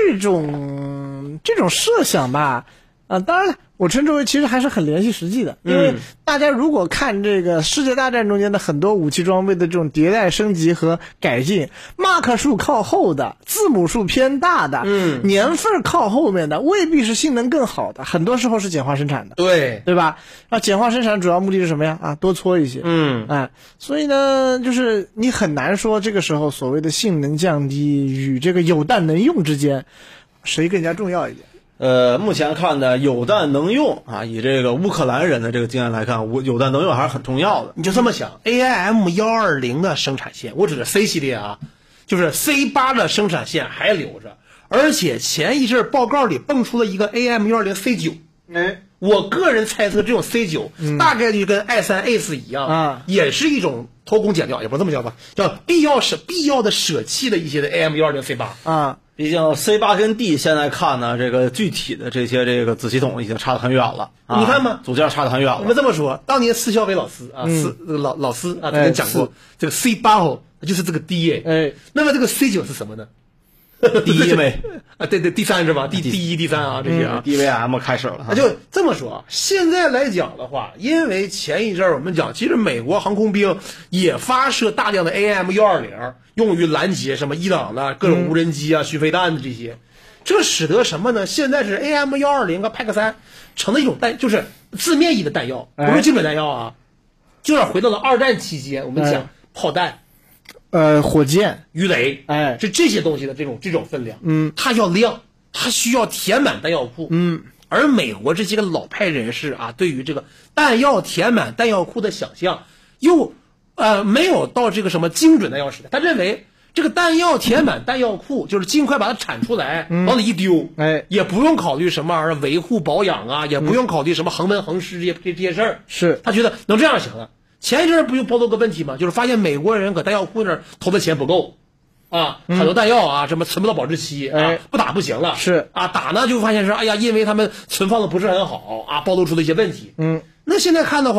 S1: 种设想吧。当然了，我称之为其实还是很联系实际的，因为大家如果看这个世界大战中间的很多武器装备的这种迭代升级和改进，mark 数靠后的，字母数偏大的，年份靠后面的，未必是性能更好的，很多时候是简化生产的，
S2: 对
S1: 吧？简化生产主要目的是什么呀？多搓一些，所以呢，就是你很难说这个时候所谓的性能降低与这个有弹能用之间，谁更加重要一点？
S3: 目前看呢，有弹能用以这个乌克兰人的这个经验来看，有弹能用还是很重要的。
S2: 你就这么想 ，AIM-120的生产线，我指的 C 系列就是 C8 的生产线还留着，而且前一阵报告里蹦出了一个 AIM-120 C9。我个人猜测，这种 C9 大概率跟 I3 Ace 一样也是一种偷工减料，也不这么叫吧，叫必要的舍弃的一些的 AIM-120 C8
S3: 毕竟 C8 跟 D 现在看呢，这个具体的这些这个子系统已经差得很远了。
S2: 你看嘛，
S3: 组件差得很远了。
S2: 我们这么说，当年施孝伟老师老师曾经讲过，这个 C8就是这个 D 那么这个 C9 是什么呢？
S3: 第一位
S2: 对，第3是吧？第1、第3这些
S3: DVM 开始了。
S2: 就这么说，现在来讲的话，因为前一阵我们讲，其实美国航空兵也发射大量的 AIM-120，用于拦截什么伊朗的各种无人机巡飞弹的这些，这使得什么呢？现在是 AIM-120和 PAC-3成了一种就是字面意义的弹药，不是精准弹药就是回到了2战期间，我们讲炮弹。
S1: 火箭、
S2: 鱼雷，是这些东西的这种分量，它要量，它需要填满弹药库，而美国这些个老派人士对于这个弹药填满弹药库的想象，又没有到这个什么精准弹药时代，他认为这个弹药填满弹药库就是尽快把它产出来，往里一丢，也不用考虑什么玩意儿维护保养也不用考虑什么恒温恒湿这些事儿，
S1: 是他
S2: 觉得能这样行了。前一阵不就暴露个问题吗？就是发现美国人搁弹药库那儿投的钱不够，很多弹药什么存不到保质期不打不行了，
S1: 是
S2: 打呢就发现是因为他们存放的不是很好暴露出了一些问题。那现在看的话，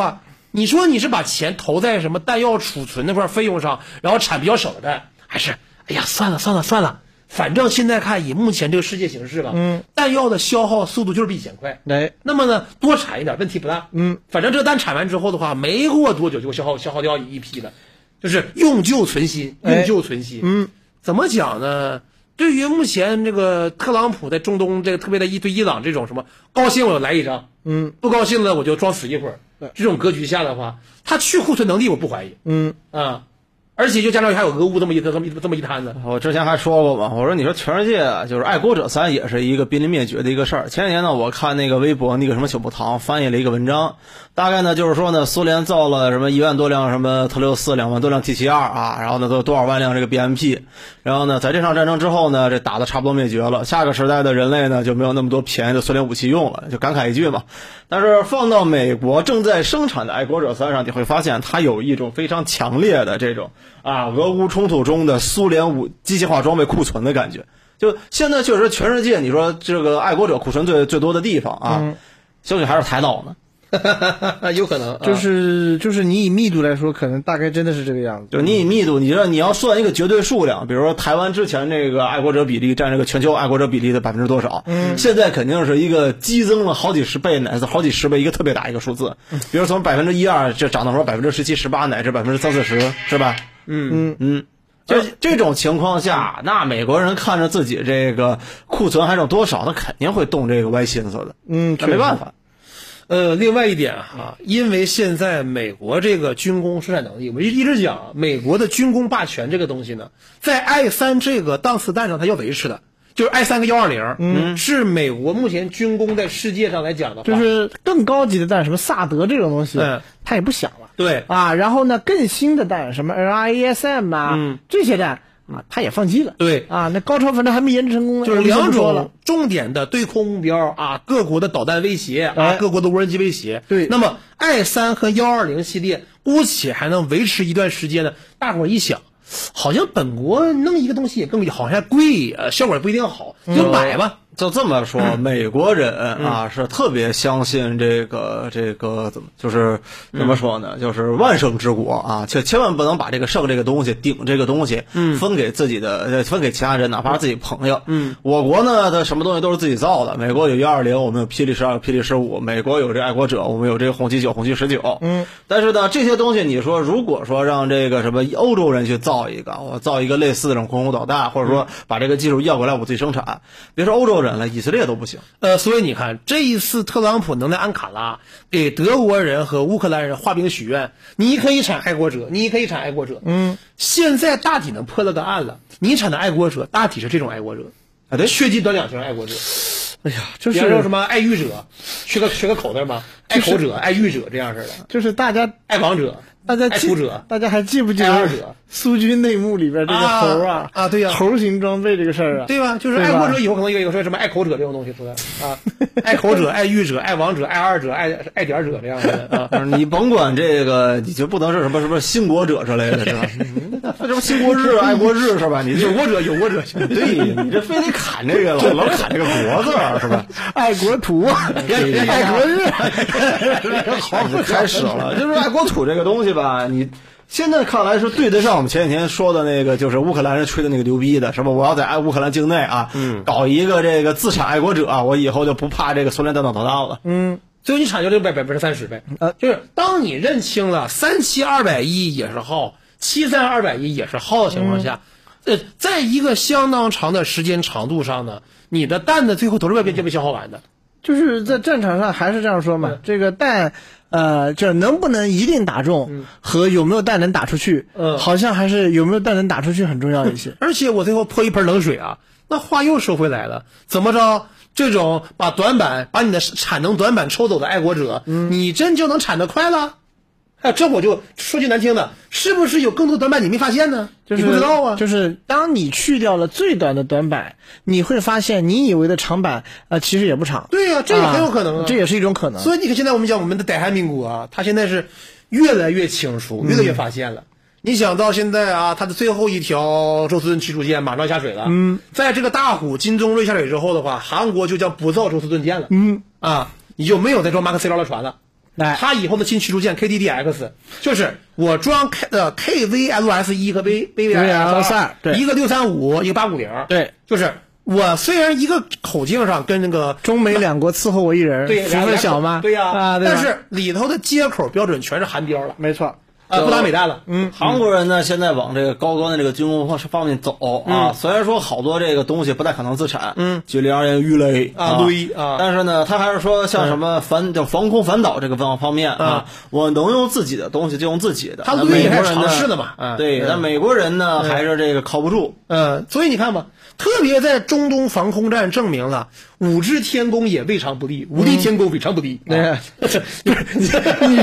S2: 你说你是把钱投在什么弹药储存那块费用上，然后产比较少的弹，还是哎呀算了，反正现在看以目前这个世界形势吧，弹药的消耗速度就是比以前快，那么呢多产一点问题不大，反正这个弹产完之后的话，没过多久就消耗掉一批了，就是用旧存新，怎么讲呢？对于目前这个特朗普在中东这个特别的对伊朗这种什么高兴我就来一仗，不高兴了我就装死一会儿，这种格局下的话，他去库存能力我不怀疑，而且就加上还有俄乌这么一摊子。
S3: 我之前还说过嘛，我说你说全世界就是爱国者3也是一个濒临灭绝的一个事儿。前几天呢，我看那个微博那个什么小步堂翻译了一个文章，大概呢就是说呢，苏联造了什么1万多辆什么特64，2万多辆 T72啊，然后呢都有多少万辆这个 BMP， 然后呢在这场战争之后呢，这打得差不多灭绝了，下个时代的人类呢就没有那么多便宜的苏联武器用了，就感慨一句嘛。但是放到美国正在生产的爱国者3上，你会发现它有一种非常强烈的这种俄乌冲突中的苏联机械化装备库存的感觉。就现在确实全世界你说这个爱国者库存最多的地方兴许还是台岛呢。
S2: 有可能，
S1: 就是你以密度来说，可能大概真的是这个样子。
S3: 就你以密度，你说你要算一个绝对数量，比如说台湾之前这个爱国者比例占这个全球爱国者比例的多少，现在肯定是一个激增了好几十倍乃至好几十倍一个特别大一个数字。比如从1%-2%这涨到说17%-18%乃至30%-40%，是吧？这种情况下，那美国人看着自己这个库存还剩多少，他肯定会动这个歪心思的。那没办法。
S2: 另外一点因为现在美国这个军工生产能力，我一直讲美国的军工霸权这个东西呢，在 I3 这个档次弹上它要维持的，就是 I3 跟120，是美国目前军工在世界上来讲的话，
S1: 就是更高级的弹，什么萨德这种东西，它也不想了。
S2: 对
S1: 然后呢，更新的弹，什么 LRASM 这些弹。他也放弃了。
S2: 对
S1: 那高超反正还没研制成功呢。
S2: 就是2种重点的对空目标各国的导弹威胁各国的无人机威胁。
S1: 对，
S2: 那么 I3 和120系列姑且还能维持一段时间呢。大伙儿一想，好像本国弄一个东西也更好像贵，效果也不一定好，就买吧。
S3: 就这么说，美国人是特别相信这个怎么说呢？就是万圣之国千万不能把这个圣这个东西顶这个东西分给自己的分给其他人，哪怕是自己朋友。我国呢，它什么东西都是自己造的。美国有120，我们有霹雳12、霹雳15；美国有这爱国者，我们有这个红旗9、红旗19。但是呢，这些东西你说如果说让这个什么欧洲人去造一个，我造一个类似的这种空投导弹，或者说把这个技术要过来我自己生产，别说欧洲人了，以色列都不行。
S2: 所以你看，这一次特朗普能在安卡拉给德国人和乌克兰人画饼许愿，你可以产爱国者，你可以产爱国者。现在大体能破了个案了，你产的爱国者大体是这种爱国者对，血迹短两型爱国者。
S1: 哎呀，就是
S2: 比如说什么爱欲者，学个口字嘛，爱口者、爱欲者这样似的，
S1: 就是大家
S2: 爱王者。
S1: 大家还记不记得苏军内幕里边这个猴
S2: 对呀，
S1: 猴型装备这个事儿
S2: 对吧？就是爱国者以后可能有说什么爱口者这种东西出来爱口者、爱欲者、爱王者、爱二者、爱点者这样的
S3: 你甭管这个，你就不能是什么兴国者之类的，是吧？这什么兴国日、爱国日是吧？你
S2: 有国者，
S3: 对，你这非得砍这个老砍这个国字是吧？
S1: 爱国土、爱国日，
S3: 好，开始了，就是爱国土这个东西吧。你现在看来是对得上我们前几天说的那个，就是乌克兰人吹的那个牛逼的，什么我要在乌克兰境内搞一个这个自产爱国者我以后就不怕这个苏联弹道导弹了。
S2: 最后你产就这30%呗。就是当你认清了37210也是耗，73210也是耗的情况下，在一个相当长的时间长度上呢，你的弹呢最后都是被消耗完的。
S1: 就是在战场上还是这样说嘛，这个弹就能不能一定打中和有没有弹能打出去，好像还是有没有弹能打出去很重要一些。
S2: 而且我最后泼一盆冷水那话又说回来了，怎么着？这种把你的产能短板抽走的爱国者，你真就能产得快了？这我就说句难听的，是不是有更多短板你没发现呢？
S1: 就是
S2: 你不知道
S1: 就是当你去掉了最短的短板，你会发现你以为的长板其实也不长。
S2: 对呀，这也很有可能
S1: 这也是一种可能。
S2: 所以你看，现在我们讲我们的歹汉民国它现在是越来越清楚，越来越发现了。你想到现在它的最后一条宙斯盾驱逐舰马上下水了。在这个大虎、金钟、瑞下水之后的话，韩国就将不造宙斯盾舰了。你就没有再装马克思劳的船了。 它以后的新驱逐舰 KDDX 就是我装KVLS1 和 VVLS2，一个635，一个850，
S1: 对，
S2: 就是我虽然一个口径上跟那个
S1: 中美两国伺候我一人，
S2: 对，
S1: 福分小吗？
S2: 对呀，
S1: 但
S2: 是里头的接口标准全是韩标了，
S1: 没错。
S2: 不打美弹了。
S3: 韩国人呢现在往这个高端的这个军工方面走啊，虽然说好多这个东西不太可能自产，举例而言，鱼雷但是呢，他还是说像什么防空反导这个方面啊，我能用自己的东西就用自己的。
S2: 他美国人尝试的嘛，
S3: 对，那美国人呢还是这个靠不住，
S2: 所以你看吧，特别在中东防空战证明了五支天宫也未尝不利，无敌天宫非常不利。你这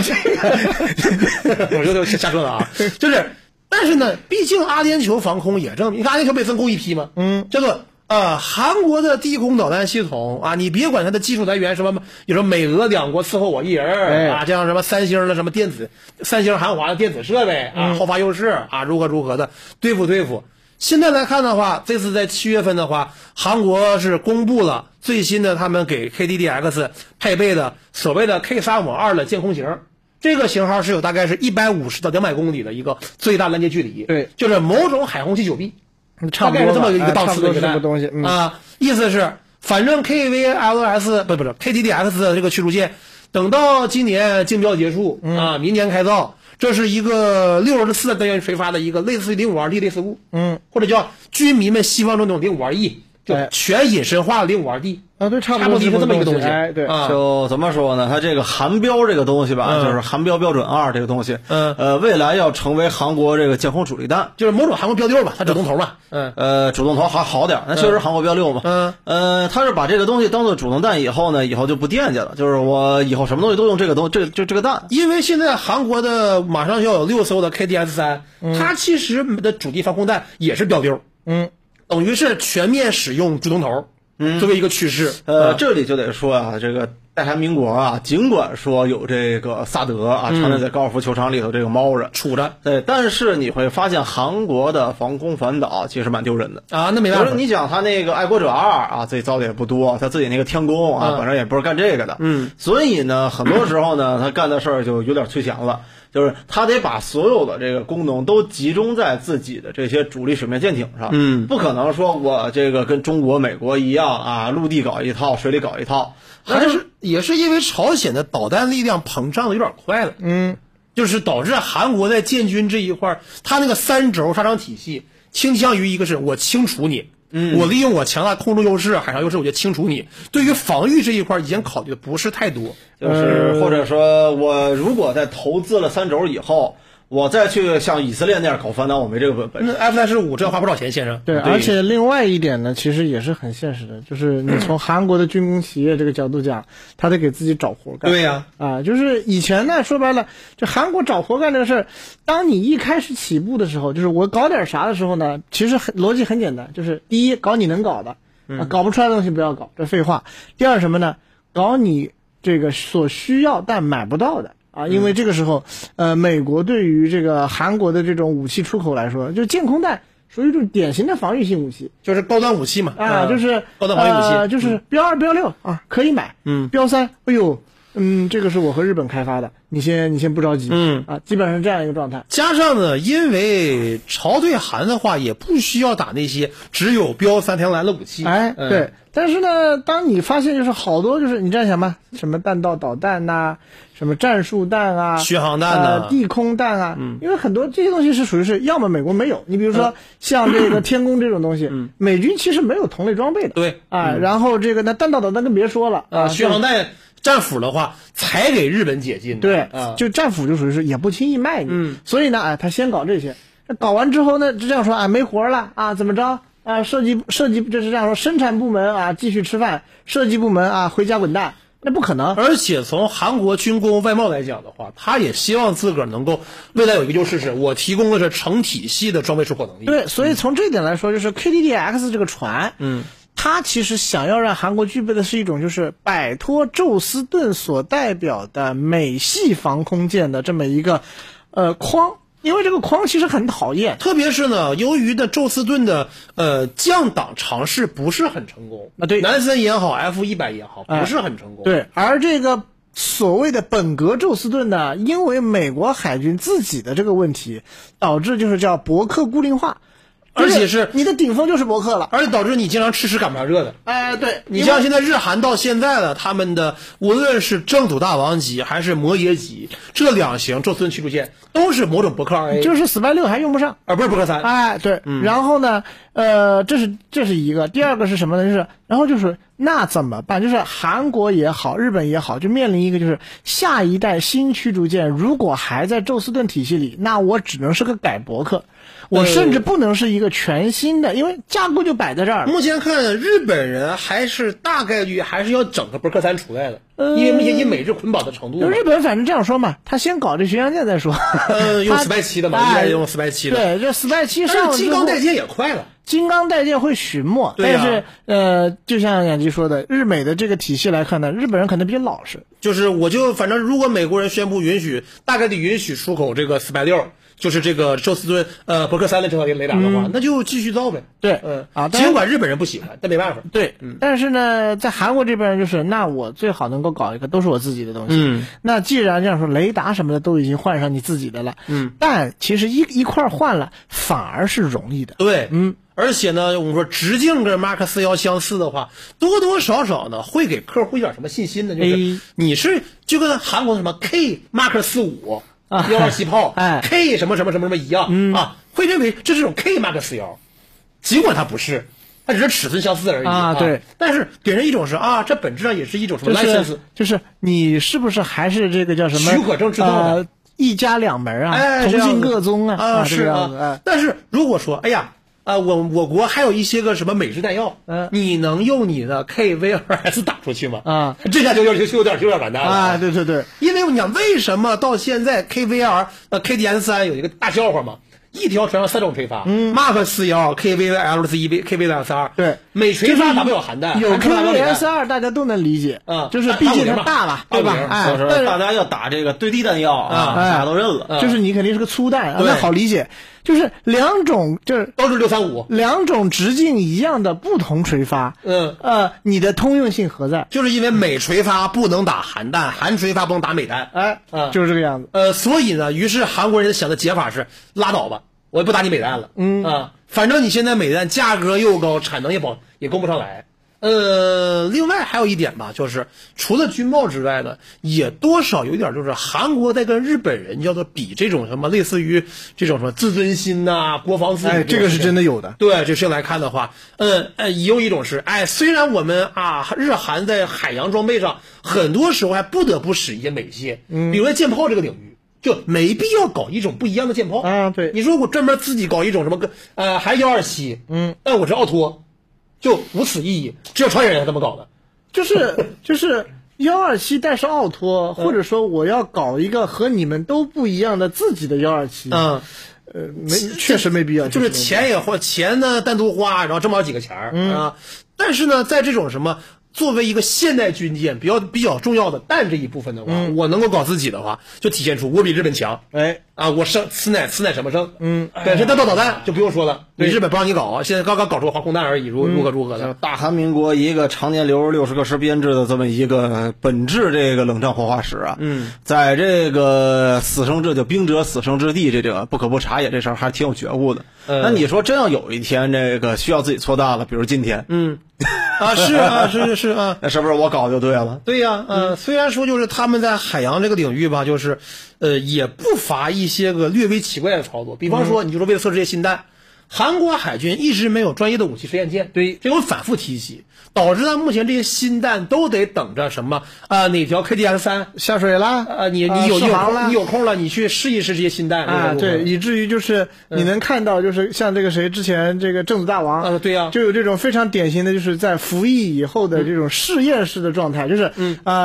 S2: 个，我就瞎说了啊，就是，但是呢，毕竟阿联酋防空也证明，你看阿联酋被分空一批嘛，叫做韩国的地空导弹系统啊，你别管它的技术来源什么，有什么美俄两国伺候我一人啊，像什么三星的什么电子，三星韩华的电子设备啊，后发优势啊，如何的对付。现在来看的话，这次在7月份的话，韩国是公布了最新的他们给 KDDX 配备的所谓的 K352的舰空型，这个型号是有大概是150到200公里的一个最大拦截距离，
S1: 对，
S2: 就是某种海空气9B，
S1: 大
S2: 概是这么一个档次的一个
S1: 东西
S2: 意思是反正 KVLS 不是 KDDX 的这个驱逐舰，等到今年竞标结束明年开造。这是一个64单元垂发的一个类似于 052D 类似物，或者叫军迷们希望中那种 052E， 就全隐身化的 052D
S1: 啊，对，差不多
S2: 是这么一个东西。
S1: 对，
S3: 就怎么说呢？它这个韩标这个东西吧，就是韩标标准2这个东西，未来要成为韩国这个舰空主力弹，
S2: 就是某种韩国标6吧，它主动头嘛，
S3: 主动头还好点，那确实韩国标6嘛，它是把这个东西当做主动弹以后呢，以后就不惦记了，就是我以后什么东西都用这个这个弹，
S2: 因为现在韩国的马上要有6艘的 KDS3，它其实的主力防空弹也是标6，等于是全面使用主动头。作为一个趋势，
S3: 这里就得说啊，这个大韩民国啊，尽管说有这个萨德啊，常年在高尔夫球场里头这个猫着
S2: 杵着，
S3: 对，但是你会发现韩国的防空反导其实蛮丢人的
S2: 啊，那没办法。
S3: 你讲他那个爱国者2啊，自己造的也不多，他自己那个天宫啊，反正也不是干这个的，所以呢，很多时候呢，他干的事儿就有点缺钱了。就是他得把所有的这个功能都集中在自己的这些主力水面舰艇上，不可能说我这个跟中国、美国一样啊，陆地搞一套，水里搞一套。
S2: 但是也是因为朝鲜的导弹力量膨胀的有点快了，就是导致韩国在建军这一块，他那个3轴杀伤体系倾向于一个是我清除你。我利用我强大空中优势、海上优势，我就清除你。对于防御这一块，以前考虑的不是太多，
S3: 就是或者说我如果在投资了3轴以后，我再去像以色列那样搞反导，我没这个本事。
S2: F-35这要花不少钱，先生。
S1: 对，而且另外一点呢，其实也是很现实的，就是你从韩国的军工企业这个角度讲，他得给自己找活干。
S2: 对呀，
S1: 就是以前呢，说白了，就韩国找活干这个事儿，当你一开始起步的时候，就是我搞点啥的时候呢，其实逻辑很简单，就是第一，搞你能搞的，搞不出来的东西不要搞，这废话。第二什么呢？搞你这个所需要但买不到的。因为这个时候，美国对于这个韩国的这种武器出口来说，就是舰空弹属于一种典型的防御性武器，
S2: 就是高端武器嘛，
S1: 就是
S2: 高端防御武器，
S1: 就是标2、标6啊，可以买，标3，哎呦，这个是我和日本开发的，你先不着急，基本上是这样一个状态。
S2: 加上呢，因为朝对韩的话，也不需要打那些只有标3条蓝的武器，
S1: 对。但是呢，当你发现就是好多就是你这样想吧，什么弹道导弹呐，什么战术弹啊，
S2: 巡航弹呐，
S1: 地空弹啊，因为很多这些东西是属于是要么美国没有，你比如说像这个天宫这种东西，美军其实没有同类装备的，
S2: 对
S1: 然后这个那弹道导弹更别说了
S2: 巡航弹战斧的话才给日本解禁，
S1: 对就战斧就属于是也不轻易卖你，所以呢他先搞这些，搞完之后呢就这样说没活了怎么着？设计就是这样说，生产部门继续吃饭，设计部门回家滚蛋，那不可能。
S2: 而且从韩国军工外贸来讲的话，他也希望自个儿能够未来有一个优势，是我提供的是成体系的装备出口能力。
S1: 对，所以从这一点来说，就是 KDDX 这个船，它其实想要让韩国具备的是一种就是摆脱宙斯盾所代表的美系防空舰的这么一个框。因为这个框其实很讨厌，
S2: 特别是呢，由于的宙斯盾的降档尝试不是很成功
S1: 对，
S2: 南森也好 ，F100也好，不是很成功。
S1: 对，而这个所谓的本格宙斯盾呢，因为美国海军自己的这个问题，导致就是叫伯克固定化。
S2: 而且是
S1: 你的顶峰就是伯克了，
S2: 而且导致你经常吃赶不上热的。
S1: 对，
S2: 你像现在日韩到现在的他们的无论是正土大王级还是摩耶级，这2型宙斯盾驱逐舰都是某种伯克 2A，
S1: 就是 Spy 6还用不上，
S2: 不是伯克3。
S1: 对，然后呢，这是一个，第二个是什么呢？就是然后就是那怎么办？就是韩国也好，日本也好，就面临一个就是下一代新驱逐舰如果还在宙斯盾体系里，那我只能是个改伯克。我甚至不能是一个全新的，因为架构就摆在这儿。
S2: 目前看，日本人还是大概率还是要整个伯克3出来的，因为目前以美日捆绑的程度。
S1: 日本反正这样说嘛，他先搞这巡洋舰再说。
S2: 用Spy 7的嘛，应该用Spy 7的。
S1: 对，这Spy 7上了之后，
S2: 金刚带舰也快了。
S1: 金刚带舰会巡逻，但是就像养基说的，日美的这个体系来看呢，日本人可能比较老实。
S2: 就是反正如果美国人宣布允许，大概得允许出口这个Spy 6。就是这个宙斯盾伯克3的这套雷达的话，那就继续造呗。
S1: 对，
S2: 尽管日本人不喜欢，但没办法。
S1: 对，但是呢，在韩国这边就是那我最好能够搞一个都是我自己的东西。那既然这样说，雷达什么的都已经换上你自己的了。但其实一块换了反而是容易的。
S2: 对，而且呢，我们说直径跟 Mark 4相似的话，多多少少呢会给客户一点什么信心呢？就是你是就跟韩国的什么 K Mark 45。127炮，K 什么一样会认为这是种 K Mark 41，尽管它不是，它只是尺寸相似而已
S1: 对，
S2: 但是给人一种是这本质上也是一种什么 license，
S1: 就是你是不是还是这个叫什么
S2: 许可证制造的
S1: 一家两门同姓各宗
S2: 是但是如果说我国还有一些个什么美制弹药，你能用你的 KVRS 打出去吗？这下就有点完蛋了
S1: 对，
S2: 因为你讲为什么到现在 KDS3 有一个大笑话嘛？一条船上3种垂发，Mark 41、KVLC1、KVLS2，
S1: 对，
S2: 每垂发打不了韩弹，
S1: 有 KVLS2 大家都能理解就是毕竟它大嘛，对吧？
S3: 但是大家要打这个对地弹药大家都认了，
S1: 就是你肯定是个粗弹，那好理解。就是两种，就是
S2: 都是635，
S1: 两种直径一样的不同垂发，你的通用性何在？
S2: 就是因为美垂发不能打韩弹，韩垂发不能打美弹，
S1: 就是这个样子。
S2: 所以呢，于是韩国人想的解法是拉倒吧，我也不打你美弹了，反正你现在美弹价格又高，产能也供不上来。另外还有一点吧，就是除了军贸之外呢，也多少有一点就是韩国在跟日本人叫做比这种什么类似于这种什么自尊心呐、国防自主，
S1: 这个是真的有的。
S2: 对，这样来看的话，也有一种是，虽然我们日韩在海洋装备上很多时候还不得不使一些美械，比如在舰炮这个领域。就没必要搞一种不一样的舰炮
S1: 对，
S2: 你说我专门自己搞一种什么还127，但我是奥托。就无此意义，只有朝鲜人才这么搞的，
S1: 就是127带是奥托，或者说我要搞一个和你们都不一样的自己的127，确实没必要，
S2: 就是钱呢单独花，然后挣不了几个钱但是呢，在这种什么作为一个现代军舰比较重要的弹这一部分的话，我能够搞自己的话，就体现出我比日本强。我此乃什么胜？对，这弹道导弹就不用说了，你日本不让你搞，现在刚刚搞出个防空弹而已，如何的？
S3: 大韩民国一个常年留着60个师编制的这么一个本质这个冷战活化石在这个死生之就兵者死生之地这个不可不察也这事儿还挺有觉悟的。那你说真要有一天这个需要自己错弹了，比如今天，
S2: 是
S3: 那是不是我搞就对了？
S2: 对呀，虽然说就是他们在海洋这个领域吧，就是也不乏一些个略微奇怪的操作，比方说你就说为了测试这些新弹，韩国海军一直没有专业的武器实验舰，对，这个反复提起，导致到目前这些新弹都得等着什么哪条 KDS3
S1: 下水了
S2: 你有空了，你去试一试这些新弹
S1: 对，以至于就是你能看到，就是像这个谁之前这个正子大王
S2: 对呀，
S1: 就有这种非常典型的，就是在服役以后的这种试验式的状态，就是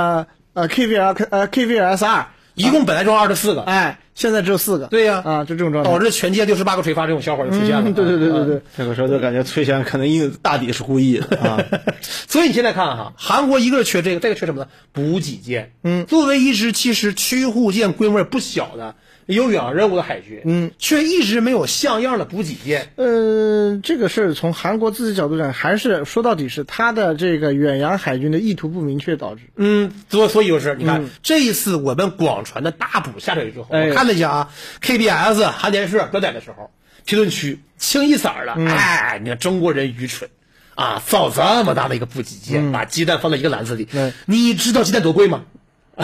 S1: KVLS2。
S2: 一共本来就24个，
S1: 现在只有4个。
S2: 对呀，
S1: 就这种状态，
S2: 导致全舰68个垂发这种笑话就出现了。
S1: 对，
S3: 这个时候就感觉崔贤可能大抵是故意的
S2: 所以你现在看韩国一个是缺这个，再一个缺什么呢？补给舰。作为一支其实驱护舰规模也不小的， 有远洋任务的海军，却一直没有像样的补给舰。
S1: 这个事儿从韩国自己角度讲，还是说到底是他的这个远洋海军的意图不明确导致。
S2: 所以就是你看，这一次我们广船的大补下水之后，我看了一下啊 ，KBS 韩电视表演的时候，评论区清一色的，你看中国人愚蠢啊，造这么大的一个补给舰，把鸡蛋放在一个篮子里，你知道鸡蛋多贵吗？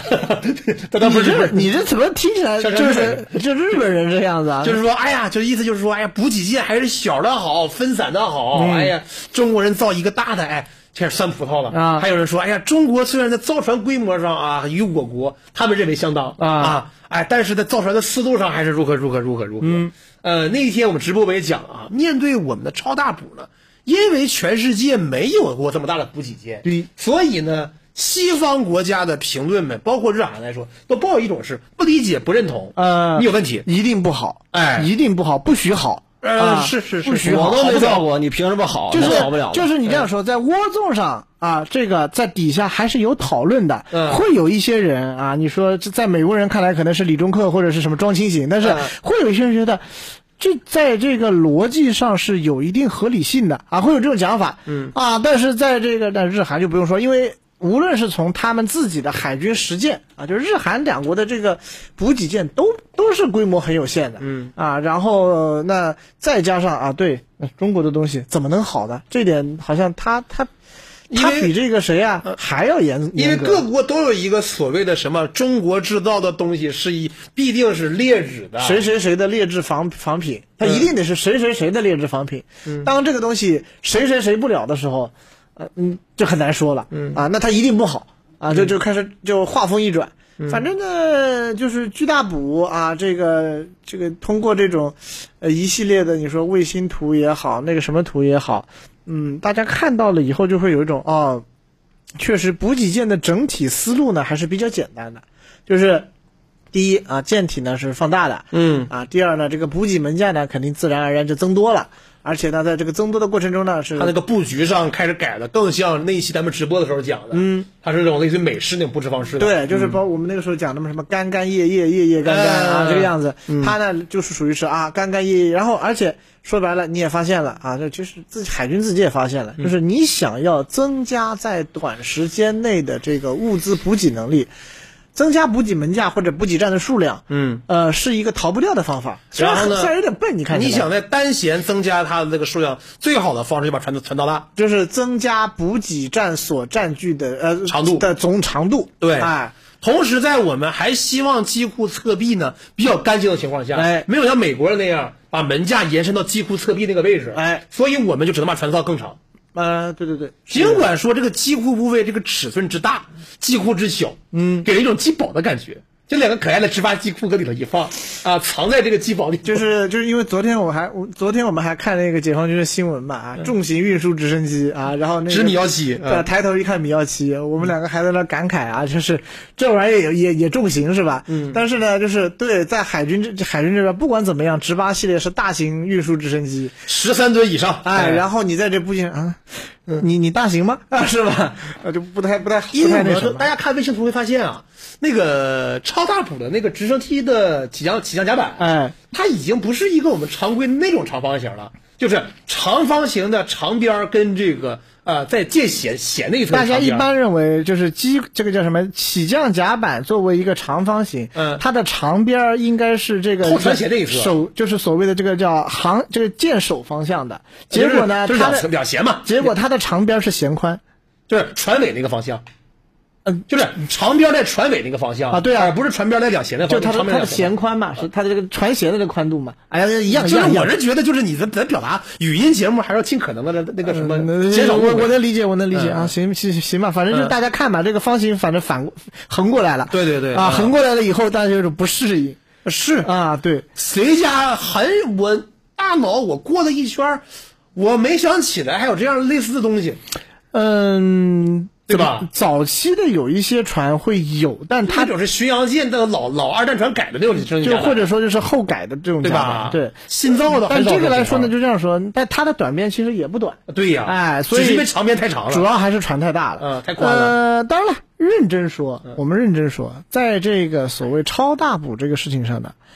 S1: 你这怎么听起来就是日本人这样子啊？
S2: 就是说，意思就是说，补给舰还是小的好，分散的好。中国人造一个大的，这是酸葡萄了啊！还有人说，中国虽然在造船规模上与我国他们认为相当但是在造船的思路上还是如何。那一天我们直播我也讲了面对我们的超大补呢，因为全世界没有过这么大的补给舰，所以呢。西方国家的评论们，包括日韩来说，都抱有一种是不理解、不认同。你有问题，
S1: 一定不好，一定不好，不许好。
S2: 是，
S1: 不许好，
S3: 我都没造过，你凭什么好？好不了。
S1: 就是你这样说，在窝纵上这个在底下还是有讨论的，会有一些人你说在美国人看来可能是李中克或者是什么庄清醒，但是会有一些人觉得。这在这个逻辑上是有一定合理性的会有这种讲法，但是在但日韩就不用说，因为无论是从他们自己的海军实践就是日韩两国的这个补给舰都是规模很有限的，然后那再加上对中国的东西怎么能好呢？这点好像他比这个谁还要严格，
S2: 因为各国都有一个所谓的什么中国制造的东西必定是劣质的，
S1: 谁的劣质仿品，它一定得是谁的劣质仿品。当这个东西谁不了的时候，就很难说了那它一定不好就开始就话锋一转。反正呢，就是巨大补这个通过这种一系列的你说卫星图也好，那个什么图也好。大家看到了以后就会有一种确实补给舰的整体思路呢还是比较简单的，就是第一舰体呢是放大的，第二呢这个补给门架呢肯定自然而然就增多了，而且呢在这个增多的过程中呢是
S2: 它那个布局上开始改的更像那一期咱们直播的时候讲的，它是这种类似于美式那种布置方式的，
S1: 对，就是包括我们那个时候讲的什么干干叶叶叶叶干干这个样子，它呢就是属于是干干叶叶，然后而且说白了你也发现了这就是海军自己也发现了，就是你想要增加在短时间内的这个物资补给能力，增加补给门架或者补给站的数量，是一个逃不掉的方法。
S2: 然后呢，
S1: 虽然有点笨，
S2: 你想在单舷增加它的这个数量，最好的方式就把船造大，
S1: 就是增加补给站所占据的
S2: 长度
S1: 的总长度。
S2: 对，同时在我们还希望机库侧壁呢比较干净的情况下，没有像美国人那样把门架延伸到机库侧壁那个位置，所以我们就只能把船造更长。
S1: 对，
S2: 尽管说这个机库部位这个尺寸之大，机库之小，给人一种机堡的感觉。这两个可爱的直发机库搁里头一放藏在这个机堡里。
S1: 就是因为昨天我们还看那个解放军的新闻嘛重型运输直升机然后那个
S2: 直米17，
S1: 抬头一看米17，我们两个还在那感慨就是这玩意儿也重型是吧？但是呢，就是对在海军这边不管怎么样，直8系列是大型运输直升机
S2: ，13吨以上，
S1: 然后你在这部舰你大型吗？是吧？就不太那什么。
S2: 大家看卫星图会发现那个超大补的那个直升机的起降甲板，它已经不是一个我们常规那种长方形了，就是长方形的长边跟这个在舰舷那一侧。
S1: 大家一般认为就是这个叫什么起降甲板作为一个长方形，它的长边应该是这个
S2: 后船舷那一侧，
S1: 手就是所谓的这个叫这个舰首方向的。结果呢，
S2: 就是两舷嘛。
S1: 结果它的长边是舷宽，
S2: 就是船尾那个方向。就是长边在船尾那个方向
S1: 对
S2: 而不是船边在两舷的方向。
S1: 就它的舷宽嘛，是它的这个船舷的这个宽度嘛。一样。
S2: 就是我是觉得，就是咱表达语音节目还是要尽可能的那个什么减少误会。
S1: 我能理解行吧，反正就大家看吧，这个方形反正横过来了。
S2: 对
S1: 横过来了以后，大家有种不适应。
S2: 是
S1: 对，
S2: 谁家我大脑我过了一圈，我没想起来还有这样类似的东西。对吧？
S1: 早期的有一些船会有，但它
S2: 就是巡洋舰的老二战船改的那种，
S1: 就或者说就是后改的这种，
S2: 对吧？
S1: 对，
S2: 新造的。
S1: 但这个来说呢，就这样说，但它的短边其实也不短。
S2: 对呀，
S1: 所以
S2: 只是因为长边太长了，
S1: 主要还是船太大了，
S2: 太宽了。
S1: 当然了，我们认真说，在这个所谓超大补这个事情上呢，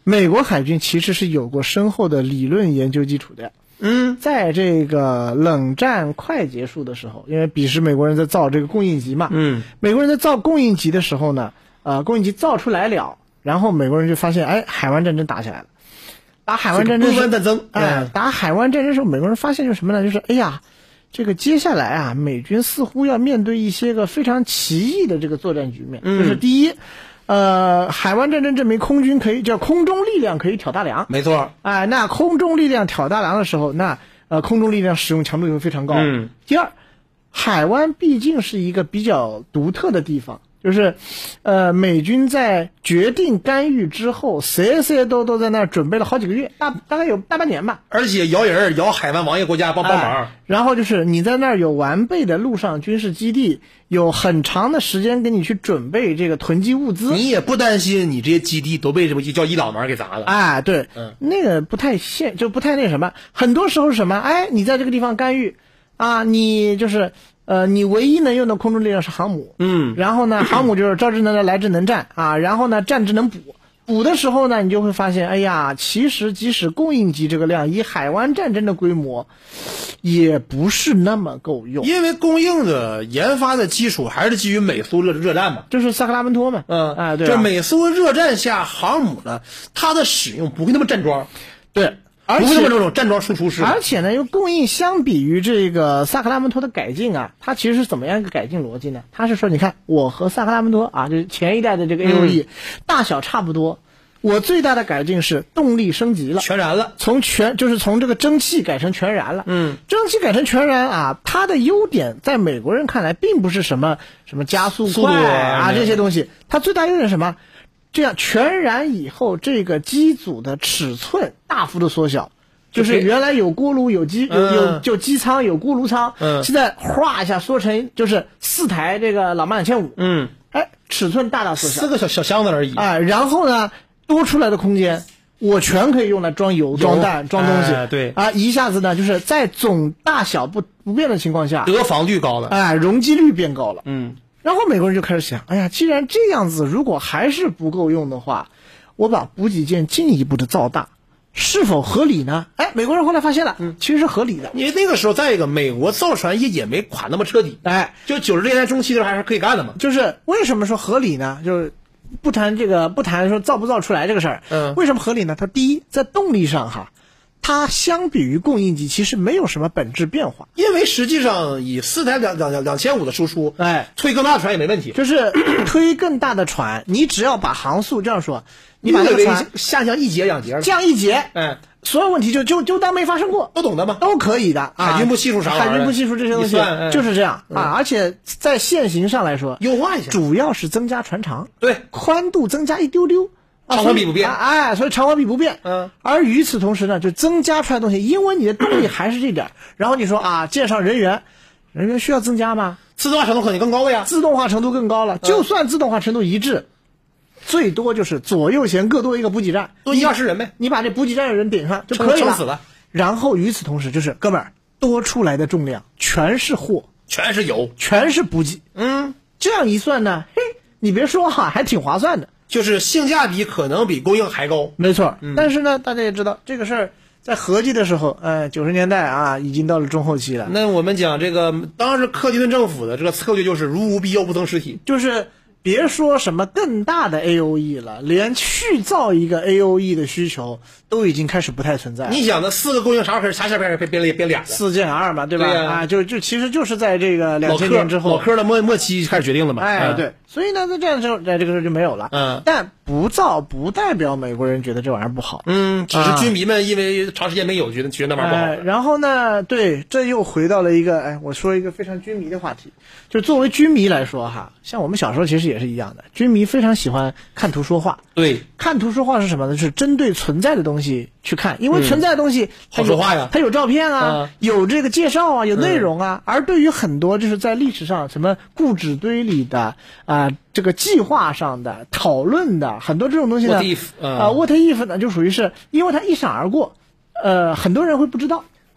S1: 美国海军其实是有过深厚的理论研究基础的。在这个冷战快结束的时候，因为彼时美国人在造这个供应级嘛，美国人在造供应级的时候呢，供应级造出来了，然后美国人就发现，哎，海湾战争打起来了。打海湾战争时，打海湾战争时候，美国人发现就是什么呢？就是哎呀，这个接下来啊，美军似乎要面对一些个非常奇异的这个作战局面。就是第一，海湾战争证明空军可以叫空中力量可以挑大梁，
S2: 没错。
S1: 那空中力量挑大梁的时候，那空中力量使用强度就会非常高。第二，海湾毕竟是一个比较独特的地方。就是美军在决定干预之后，谁都在那儿准备了好几个月，大概有大半年吧。
S2: 而且摇海湾王爷国家帮忙。
S1: 然后就是你在那儿有完备的陆上军事基地，有很长的时间给你去准备这个囤积物资。
S2: 你也不担心你这些基地都被什么叫伊朗门给砸了。
S1: 对，那个不太那什么。很多时候是什么？你在这个地方干预你就是你唯一能用的空中力量是航母，然后呢，航母就是招之能来，来之能战然后呢，战之能补的时候呢，你就会发现，哎呀，其实即使供应级这个量，以海湾战争的规模，也不是那么够用，
S2: 因为供应的研发的基础还是基于美苏热战嘛，
S1: 就是萨克拉门托嘛，对，
S2: 就美苏热战下航母呢，它的使用不会那么站桩，
S1: 对。
S2: 而且这种站桩输出式，
S1: 而且呢，又供应相比于这个萨克拉门托的改进它其实是怎么样一个改进逻辑呢？它是说，你看我和萨克拉门托就是前一代的这个 AOE 大小差不多，我最大的改进是动力升级了，
S2: 全燃了，
S1: 从这个蒸汽改成全燃了。蒸汽改成全燃它的优点在美国人看来并不是什么加速快这些东西，它最大优点是什么？这样全燃以后，这个机组的尺寸大幅的缩小，就是原来有锅炉、有机舱、有锅炉舱，现在哗一下缩成就是4台这个朗曼2500，尺寸大缩小，
S2: 4个小箱子而已，
S1: 然后呢，多出来的空间我全可以用来装油、装弹、装东西，
S2: 对
S1: 一下子呢，就是在总大小不变的情况下，
S2: 得防率高了，
S1: 容积率变高了，然后美国人就开始想，哎呀，既然这样子，如果还是不够用的话，我把补给舰进一步的造大，是否合理呢？美国人后来发现了，其实是合理的。
S2: 因为那个时候，再一个，美国造船业也没垮那么彻底，就90年代中期的时候还是可以干的嘛。
S1: 就是为什么说合理呢？就是不谈说造不造出来这个事儿，为什么合理呢？它第一，在动力上它相比于供应级其实没有什么本质变化，
S2: 因为实际上以4台2500的输出，推更大的船也没问题。
S1: 就是推更大的船，你只要把航速这样说，你把这个船
S2: 下降1节2节，
S1: 降1节，所有问题就当没发生过，
S2: 都懂的吗？
S1: 都可以的。
S2: 海军部系数啥玩意儿？
S1: 海军部系数这些东西就是这样而且在线型上来说，
S2: 优化一下，
S1: 主要是增加船长，
S2: 对，
S1: 宽度增加一丢丢。
S2: 长宽比不变，
S1: 所以长宽比不变。而与此同时呢，就增加出来的东西，因为你的动力还是这点，然后你说舰上人员需要增加吗？
S2: 自动化程度肯定更高了呀，
S1: 自动化程度更高了。就算自动化程度一致，最多就是左右舷各多一个补给站，
S2: 多120人呗，
S1: 你把这补给站的人顶上就可以了，
S2: 撑死了。
S1: 然后与此同时，就是哥们儿多出来的重量全是货，
S2: 全是油，
S1: 全是补给。这样一算呢，你别说还挺划算的。
S2: 就是性价比可能比供应还高，
S1: 没错。但是呢，大家也知道这个事儿在合计的时候，90年代已经到了中后期了。
S2: 那我们讲这个，当时克林顿政府的这个策略就是如无必要不增实体，
S1: 就是别说什么更大的 AOE 了，连去造一个 AOE 的需求都已经开始不太存在。
S2: 你想的4个供应啥时候下边编俩
S1: 4减2嘛，对吧？就其实就是在这个2000年之后，
S2: 老科的末期开始决定了嘛。
S1: 对。所以呢，在这样的时候，在这个时候就没有了。但不造不代表美国人觉得这玩意儿不好。
S2: 只是军迷们因为长时间没有，觉得那玩意儿不好。
S1: 然后呢，对，这又回到了一个我说一个非常军迷的话题，就作为军迷来说像我们小时候其实也是一样的，军迷非常喜欢看图说话。
S2: 对，
S1: 看图说话是什么呢？是针对存在的东西去看，因为存在的东西
S2: 好说话呀，
S1: 它有照片有这个介绍有内容而对于很多就是在历史上什么故纸堆里的这个计划上的讨论的很多这种东西呢，what if 呢，就属于是因为它一闪而过，很多人会不知道。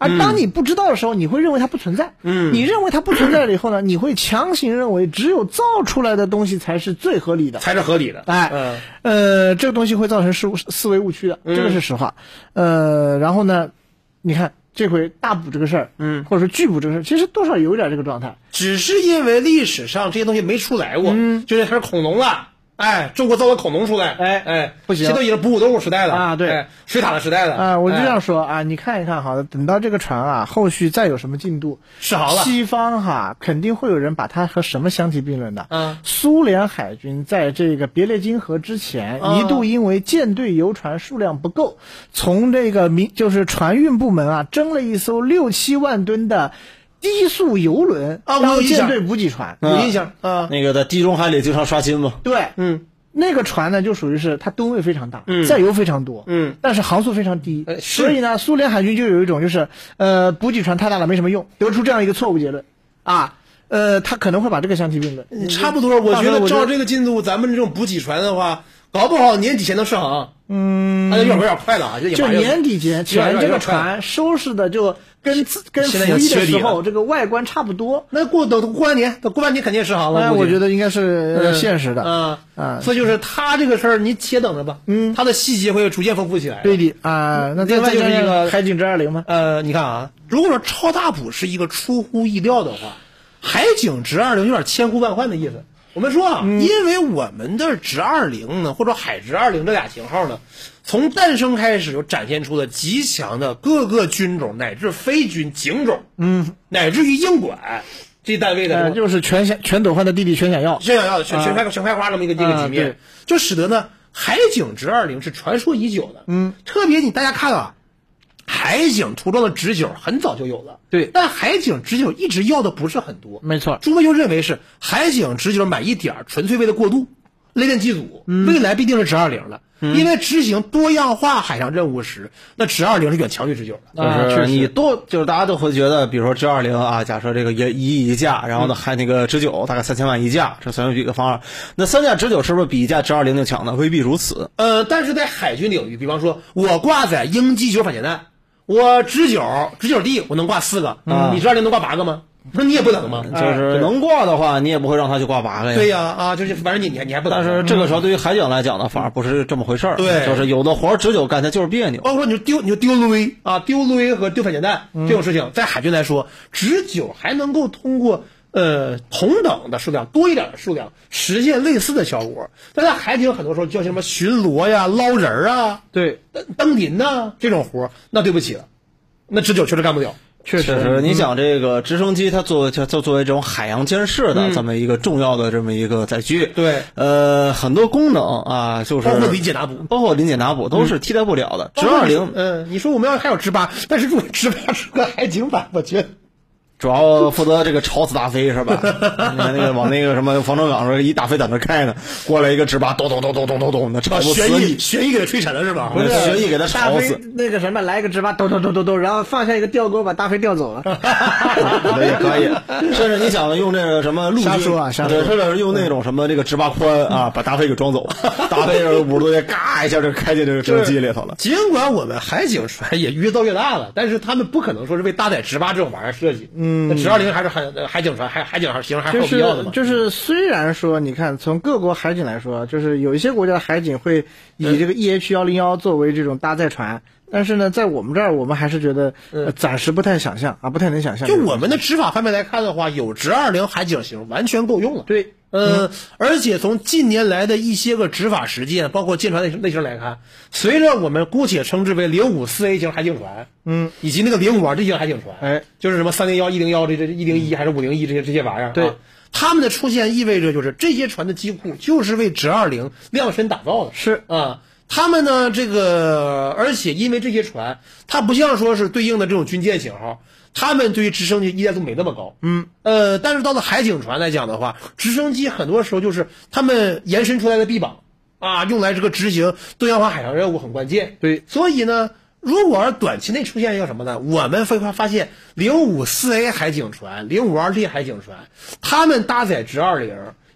S1: 而当你不知道的时候，你会认为它不存在。你认为它不存在了以后呢，你会强行认为只有造出来的东西才是最合理的，
S2: 才是合理的。
S1: 这个东西会造成思维误区的，这个是实话。然后呢，你看这回大补这个事儿，或者说拒补这个事儿，其实多少有点这个状态，
S2: 只是因为历史上这些东西没出来过，就是它是恐龙了。中国造了恐龙出来，
S1: 不行，
S2: 现在都已经哺乳动物时代了
S1: 啊，对，
S2: 水獭的时代了
S1: 我就这样说啊，你看一看，好的，等到这个船后续再有什么进度，
S2: 是好了，
S1: 西方肯定会有人把它和什么相提并论的。苏联海军在这个别列金河之前，一度因为舰队游船数量不够，从这个就是船运部门征了一艘6-7万吨的低速游轮当舰队补给船，
S2: 有印象
S3: 那个在地中海里经常刷新嘛。
S1: 对，那个船呢就属于是它吨位非常大，载油非常多，但是航速非常低，所以呢，苏联海军就有一种就是补给船太大了没什么用，得出这样一个错误结论他可能会把这个相提并论。
S2: 差不多，我觉得照这个进度，咱们这种补给船的话，搞不好年底前能上航。那就有点快了
S1: 就年底前这个船收拾的就跟服役的时候这个外观差不多。
S2: 那过半年肯定上航了。
S1: 我觉得应该是现实的。
S2: 所以就是他这个事儿，你且等着吧。他的细节会逐渐丰富起来。
S1: 对的那另外就是一个海警直20吗？
S2: 你看如果说超大补是一个出乎意料的话，海警直20有点千呼万唤的意思。我们说因为我们的直20呢，或者海直20这俩型号呢，从诞生开始就展现出了极强的各个军种乃至非军警种，乃至于应管这单位的，
S1: 就是全斗焕的弟弟全想要
S2: 全开花这么一个局面，就使得呢海警直20是传说已久的。特别大家看海警涂装的直9很早就有了，
S1: 对，
S2: 但海警直9一直要的不是很多，
S1: 没错。
S2: 朱飞就认为是海警直9满一点纯粹为了过渡，雷电机组未来必定是直20了，因为执行多样化海上任务时，那直20是远强于直9
S3: 的。就是你就是大家都会觉得，比如说直20假设这个1亿一架，然后呢还那个直9大概3000万一架，这算是一个方案。那3架直9是不是比一架直20就强呢？未必如此。
S2: 但是在海军领域，比方说我挂载鹰击9反舰弹。我直9 D 我能挂4个，你直20能挂8个吗？那你也不能吗？
S3: 就是能挂的话，你也不会让他去挂8个呀。
S2: 对呀，就是反正你还不能。
S3: 但是这个时候对于海警来讲呢，反而不是这么回事儿。
S2: 对，
S3: 就是有的活直9干它就是别扭。
S2: 包括你丢雷丢雷和丢反舰弹这种事情，在海军来说，直9还能够通过同等的数量多一点的数量实现类似的效果，但在海警很多时候叫什么巡逻呀、捞人
S1: 对，
S2: 登临这种活，那对不起了，那直9确实干不了。
S3: 确实，你想这个直升机，它作为这种海洋监视的这么一个重要的这么一个载具，
S2: 对，
S3: 很多功能就是
S2: 包括临检拿捕都是替代不了的。直20，你说我们要还有直8，但是直8是个海警版，我觉得。
S3: 主要负责这个吵死大飞是吧？你看那个往那个什么防潮港上一大飞在那开呢，过来一个直8，咚咚咚咚咚咚咚，那吵不死你。
S2: 旋翼给他吹沉了是吧？
S3: 旋翼给他吵死。
S1: 那个什么来一个直8，咚咚咚咚咚，然后放下一个吊钩把大飞吊走了。
S3: 也可以，甚至你想用这个什么陆军，对，甚至用那种什么这个直8宽把大飞给装走，大飞50多节嘎一下就开进这个直升机里头了。
S2: 尽管我们海警船也越造越大了，但是他们不可能说是为搭载直8这种玩意儿设计。那直20还是海警船，海警型还是有必要的嘛。
S1: 就是虽然说，你看从各国海警来说，就是有一些国家的海警会以这个 EH101作为这种搭载船，但是呢，在我们这儿，我们还是觉得暂时不太能想象。
S2: 就我们的执法方面来看的话，有直20海警型完全够用了。
S1: 对。
S2: 而且从近年来的一些个执法实践，包括舰船类型来看，随着我们姑且称之为054A 型海警船，以及那个05这型海警船，就是什么301、101这101还是501这些玩意儿，
S1: 对，
S2: 他们的出现意味着就是这些船的机库就是为直20量身打造的，
S1: 是
S2: 他们呢而且因为这些船，它不像说是对应的这种军舰型号。他们对于直升机依赖度没那么高，但是到了海警船来讲的话，直升机很多时候就是他们延伸出来的臂膀用来这个执行多样化海上任务很关键。
S1: 对，
S2: 所以呢，如果短期内出现一个什么呢？我们会发现054A 海警船、052D 海警船，他们搭载直20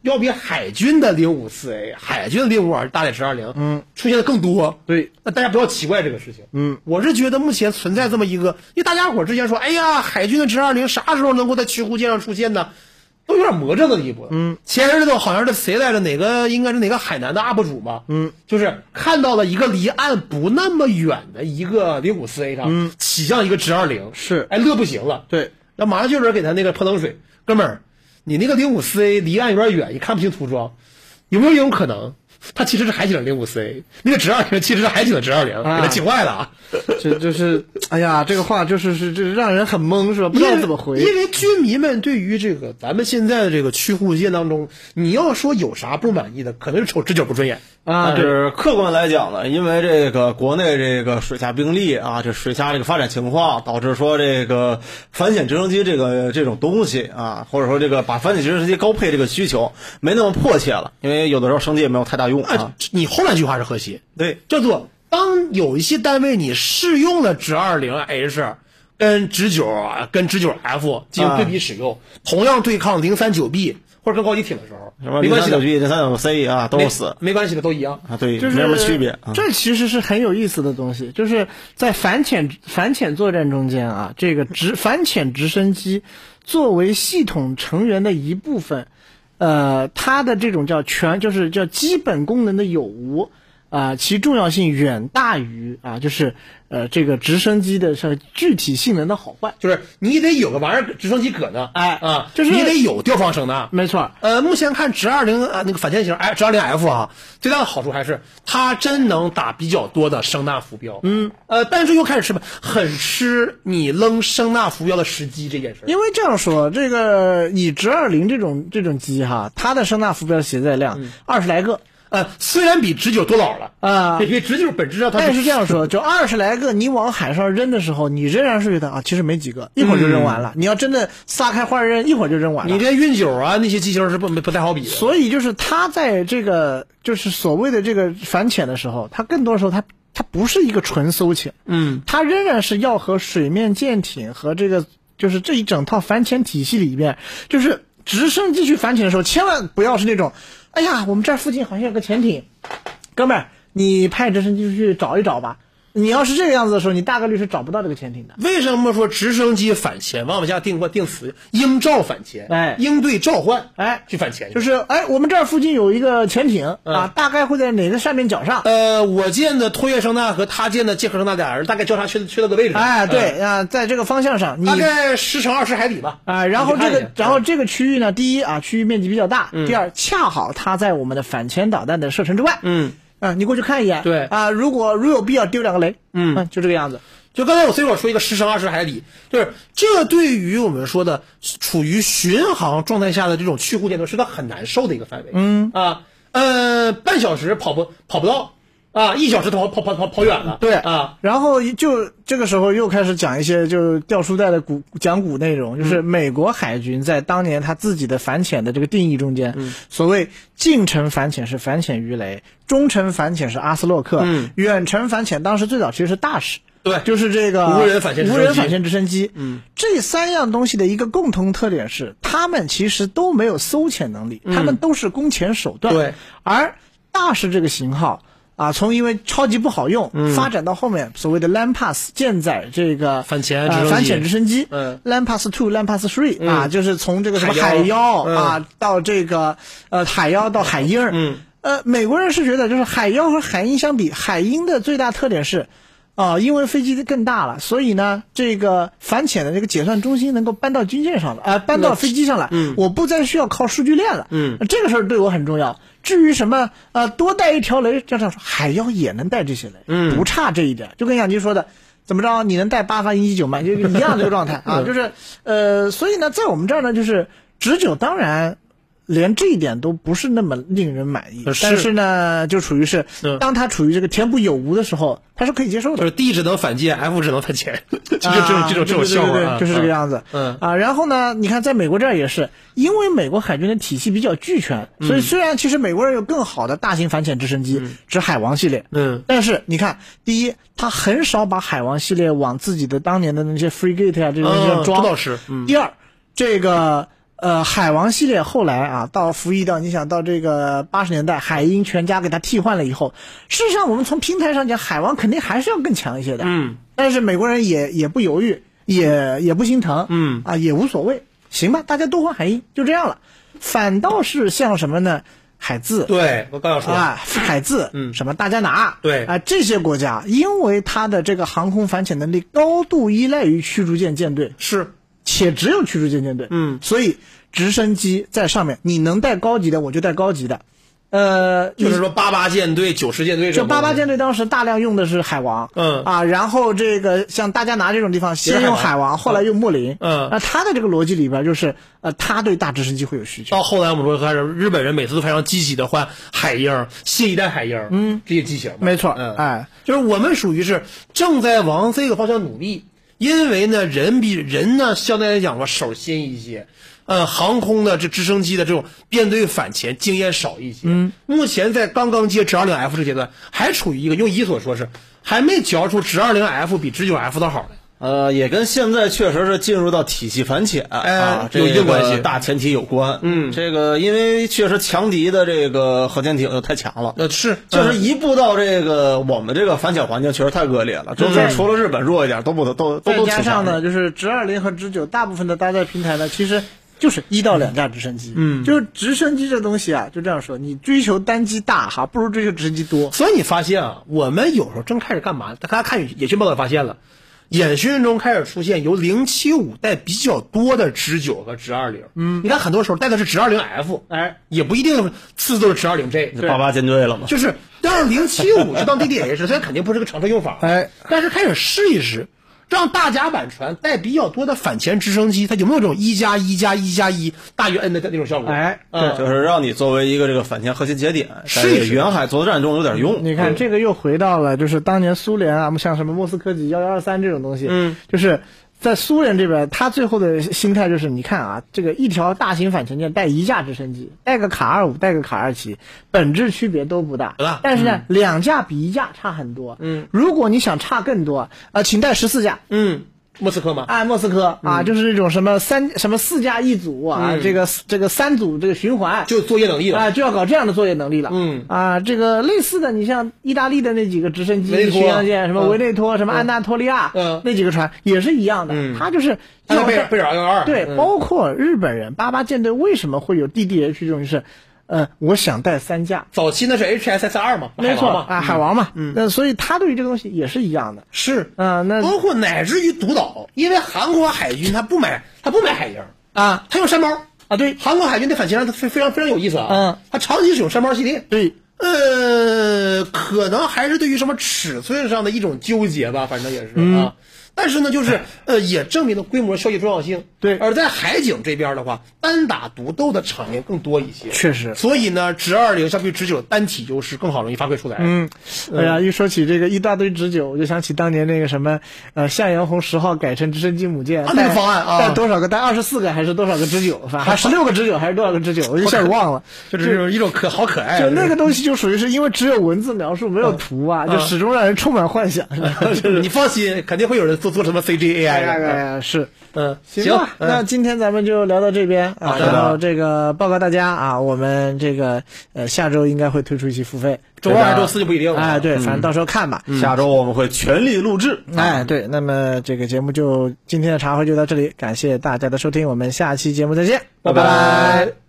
S2: 要比海军的054A、海军的052大点1020，出现的更多。
S1: 对，
S2: 那大家不要奇怪这个事情。我是觉得目前存在这么一个，因为大家伙之前说，哎呀，海军的1020啥时候能够在驱护舰上出现呢？都有点魔怔的地步。前日子好像是谁来着？应该是哪个海南的 UP 主吧？就是看到了一个离岸不那么远的一个054A 上，起降一个1020，
S1: 是，
S2: 哎，乐不行了。
S1: 对，
S2: 那马上就有人给他那个泼冷水，哥们儿，你那个054A 离岸有点远，你看不清涂装，有没有一种可能？它其实是海警的054A，那个1020其实是海警的1020，给他警坏了啊！
S1: 这就是，哎呀，这个话就是这让人很懵，是吧？不知道怎么回。
S2: 因为军迷们对于这个咱们现在的这个驱护舰当中，你要说有啥不满意的，可能是瞅直角不顺眼
S3: 啊。但是客观来讲呢，因为这个国内这个水下兵力啊，这水下这个发展情况，导致说这个反潜直升机这种东西啊，或者说这个把反潜直升机高配这个需求没那么迫切了，因为有的时候升级也没有太大用啊。
S2: 你后半句话是核心，
S3: 对，
S2: 叫做当有一些单位你试用了直20H 跟直9跟直9F 进行对比使用，同样对抗039B 或者更高级艇的时候，没关系的
S3: ，039B、039C 啊都死，
S2: 没关系的，都一样
S3: 啊，对，
S1: 就是
S3: 没什么区别。
S1: 这其实是很有意思的东西，就是在反潜作战中间啊，这个反潜直升机作为系统成员的一部分。它的这种就是叫基本功能的有无其重要性远大于就是这个直升机的具体性能的好坏。
S2: 就是你得有个玩意儿，直升机搁那，
S1: 就是
S2: 你得有吊放声的，
S1: 没错。
S2: 目前看直20那个反潜型直20F 啊，最大的好处还是它真能打比较多的声呐浮标。但是又开始很吃你扔声呐浮标的时机这件事。
S1: 因为这样说，这个以直20这种机哈，它的声呐浮标携载量20来个。
S2: 虽然比直9多老了比直9本质上它
S1: 但是这样说，就20来个，你往海上扔的时候，你仍然是觉得其实没几个，一会儿就扔完了。你要真的撒开花扔，一会儿就扔完了。
S2: 你这运9那些机型是不太好比的。
S1: 所以就是它在这个就是所谓的这个反潜的时候，它更多时候它不是一个纯搜潜，它仍然是要和水面舰艇和这个就是这一整套反潜体系里面，就是直升机去反潜的时候，千万不要是那种。哎呀，我们这儿附近好像有个潜艇，哥们儿，你派直升机去找一找吧。你要是这个样子的时候，你大概率是找不到这个潜艇的。
S2: 为什么说直升机反潜往下定词应召反潜，应对召唤，去反潜，
S1: 就是我们这儿附近有一个潜艇大概会在哪个上面角上？
S2: 我建的拖曳声呐和他建的结合声呐俩人大概交叉去到个位置。
S1: 对在这个方向上，
S2: 大概10乘20海里吧。
S1: 然后这个区域呢，第一区域面积比较大，第二恰好它在我们的反潜导弹的射程之外。你过去看一眼，
S2: 对
S1: 如有必要丢2个雷，就这个样子。
S2: 就刚才我随口说一个10乘20海里，就是这对于我们说的处于巡航状态下的这种驱护舰队是个很难受的一个范围。半小时跑不到。1小时跑远了。
S1: 对然后就这个时候又开始讲一些就掉书袋的讲古内容，就是美国海军在当年他自己的反潜的这个定义中间，所谓近程反潜是反潜鱼雷，中程反潜是阿斯洛克，远程反潜当时最早其实是大使。
S2: 对，
S1: 就是这个
S2: 无人反潜
S1: 直升机。这3样东西的一个共同特点是，他们其实都没有搜潜能力，他们都是攻潜手段。
S2: 对，而
S1: 大使这个型号。从因为超级不好用，发展到后面所谓的 Land Pass 舰载这个
S2: 反潜
S1: 直升机，Land Pass 2、Land Pass 3就是从这个什么海妖到这个海妖到海鹰。美国人是觉得就是海妖和海鹰相比，海鹰的最大特点是因为飞机更大了，所以呢，这个反潜的这个解算中心能够搬到军舰上了，搬到飞机上来，我不再需要靠数据链了。这个事儿对我很重要。至于什么多带一条雷，这样说海妖也能带这些雷，不差这一点。就跟杨基说的，怎么着你能带8发鹰击9慢，就一样这个状态就是所以呢，在我们这儿呢，就是直9当然。连这一点都不是那么令人满意，但是呢，就处于是，当他处于这个填补有无的时候，他是可以接受的。
S2: 就是 D 只能反舰 ，F 只能反潜，这种笑话，
S1: 就是这个样子。然后呢，你看在美国这儿也是，因为美国海军的体系比较俱全，所以虽然其实美国人有更好的大型反潜直升机，指海王系列，但是你看，第一，他很少把海王系列往自己的当年的那些 frigate 这种装。
S2: 这倒是。
S1: 第二，这个。 海王系列后来啊，到服役到你想到这个80年代，海鹰全家给它替换了以后，事实上我们从平台上讲，海王肯定还是要更强一些的。但是美国人也不犹豫，也不心疼，也无所谓，行吧，大家都换海鹰，就这样了。反倒是像什么呢？海自，
S2: 对，我刚要说
S1: 啊，海自，什么大加拿，
S2: 对
S1: 啊，这些国家因为它的这个航空反潜能力高度依赖于驱逐舰舰队，
S2: 是，
S1: 且只有驱逐舰舰队，所以直升机在上面，你能带高级的我就带高级的。
S2: 就是说88舰队、90舰队，
S1: 就88舰队当时大量用的是海王，然后这个像大加拿这种地方先用海王，后来用莫林，那他的这个逻辑里边就是，他对大直升机会有需求。
S2: 到后来我们说开始，日本人每次都非常积极的换海鹰、新一代海鹰，这些机型，
S1: 没错，
S2: 就是我们属于是正在往这个方向努力，因为呢，人比人呢相对来讲吧手新一些。航空的这直升机的这种编队反潜经验少一些。目前在刚刚接直20F 这个阶段，还处于一个用一所说是还没嚼出直20F 比直9F 的好的。
S3: 也跟现在确实是进入到体系反潜
S2: 有一定关系，
S3: 大前提有关。这个因为确实强敌的这个核潜艇就太强了。
S2: 是，
S3: 就是一步到这个我们这个反潜环境确实太恶劣了，就是除了日本弱一点，都
S1: 再加上呢，就是直20和直9大部分的搭载平台呢，其实就是1到2架直升机，就是直升机这东西啊，就这样说，你追求单机大哈，不如追求直升机多。
S2: 所以你发现啊，我们有时候正开始干嘛？大家看演训报道发现了，演训中开始出现由075带比较多的直9和直20。你看很多时候带的是直20F，也不一定次次都是直20J，
S3: 88舰队了嘛。
S2: 就是让075是当地点也是，虽然肯定不是个常规用法，但是开始试一试。让大甲板船带比较多的反潜直升机，它有没有这种1+1+1+1大于 N 的那种效果？
S3: 对，就是让你作为一个这个反潜核心节点，在远海作战中有点用。
S1: 你看这个又回到了，就是当年苏联啊，像什么莫斯科级1123这种东西，就是在苏联这边，他最后的心态就是，你看啊，这个一条大型反潜舰带1架直升机，带个卡25，带个卡27，本质区别都不大。但是呢，2架比1架差很多。如果你想差更多，请带14架。
S2: 莫斯科吗？
S1: 莫斯科啊，就是那种什么4架一组啊，这个3组这个循环，
S2: 就作业能力了
S1: 就要搞这样的作业能力了。这个类似的，你像意大利的那几个直升机巡洋舰，什么维内托，什么安纳托利亚，那几个船也是一样的，它就是
S2: 贝尔212。
S1: 对，包括日本人88舰队为什么会有 DDH 这种就是。我想带3架，
S2: 早期那是 HSS2 嘛，
S1: 没错海王嘛，那所以他对于这个东西也是一样的，
S2: 是
S1: 那
S2: 包括乃至于独岛，因为韩国海军他不买海鹰他用山猫对，韩国海军的反潜它非常非常有意思他长期使用山猫系列，
S1: 对，
S2: 可能还是对于什么尺寸上的一种纠结吧，反正也是但是呢，就是也证明了规模效益重要性。
S1: 对，
S2: 而在海警这边的话，单打独斗的场面更多一些。
S1: 确实，
S2: 所以呢，直20相比直9单体优势更好容易发挥出来。
S1: 哎呀，一说起这个一大堆直9，我就想起当年那个什么向阳红10号改成直升机母舰，
S2: 那个方案
S1: 带多少个？带24个还是多少个直9？反正还16个直9还是多少个直9？我一下忘了。
S2: 就是一种好可爱。
S1: 就那个东西就属于是因为只有文字描述没有图就始终让人充满幻想。
S2: 你放心，肯定会有人做什么 CGAI
S1: 是。
S2: 行
S1: 吧，那今天咱们就聊到这边然后这个报告大家我们这个下周应该会推出一期付费，
S2: 周2还是周4就不一定了。
S1: 对，反正到时候看吧。
S3: 下周我们会全力录制。
S1: 对，那么这个节目就今天的茶会就到这里，感谢大家的收听，我们下期节目再见，
S2: 拜拜。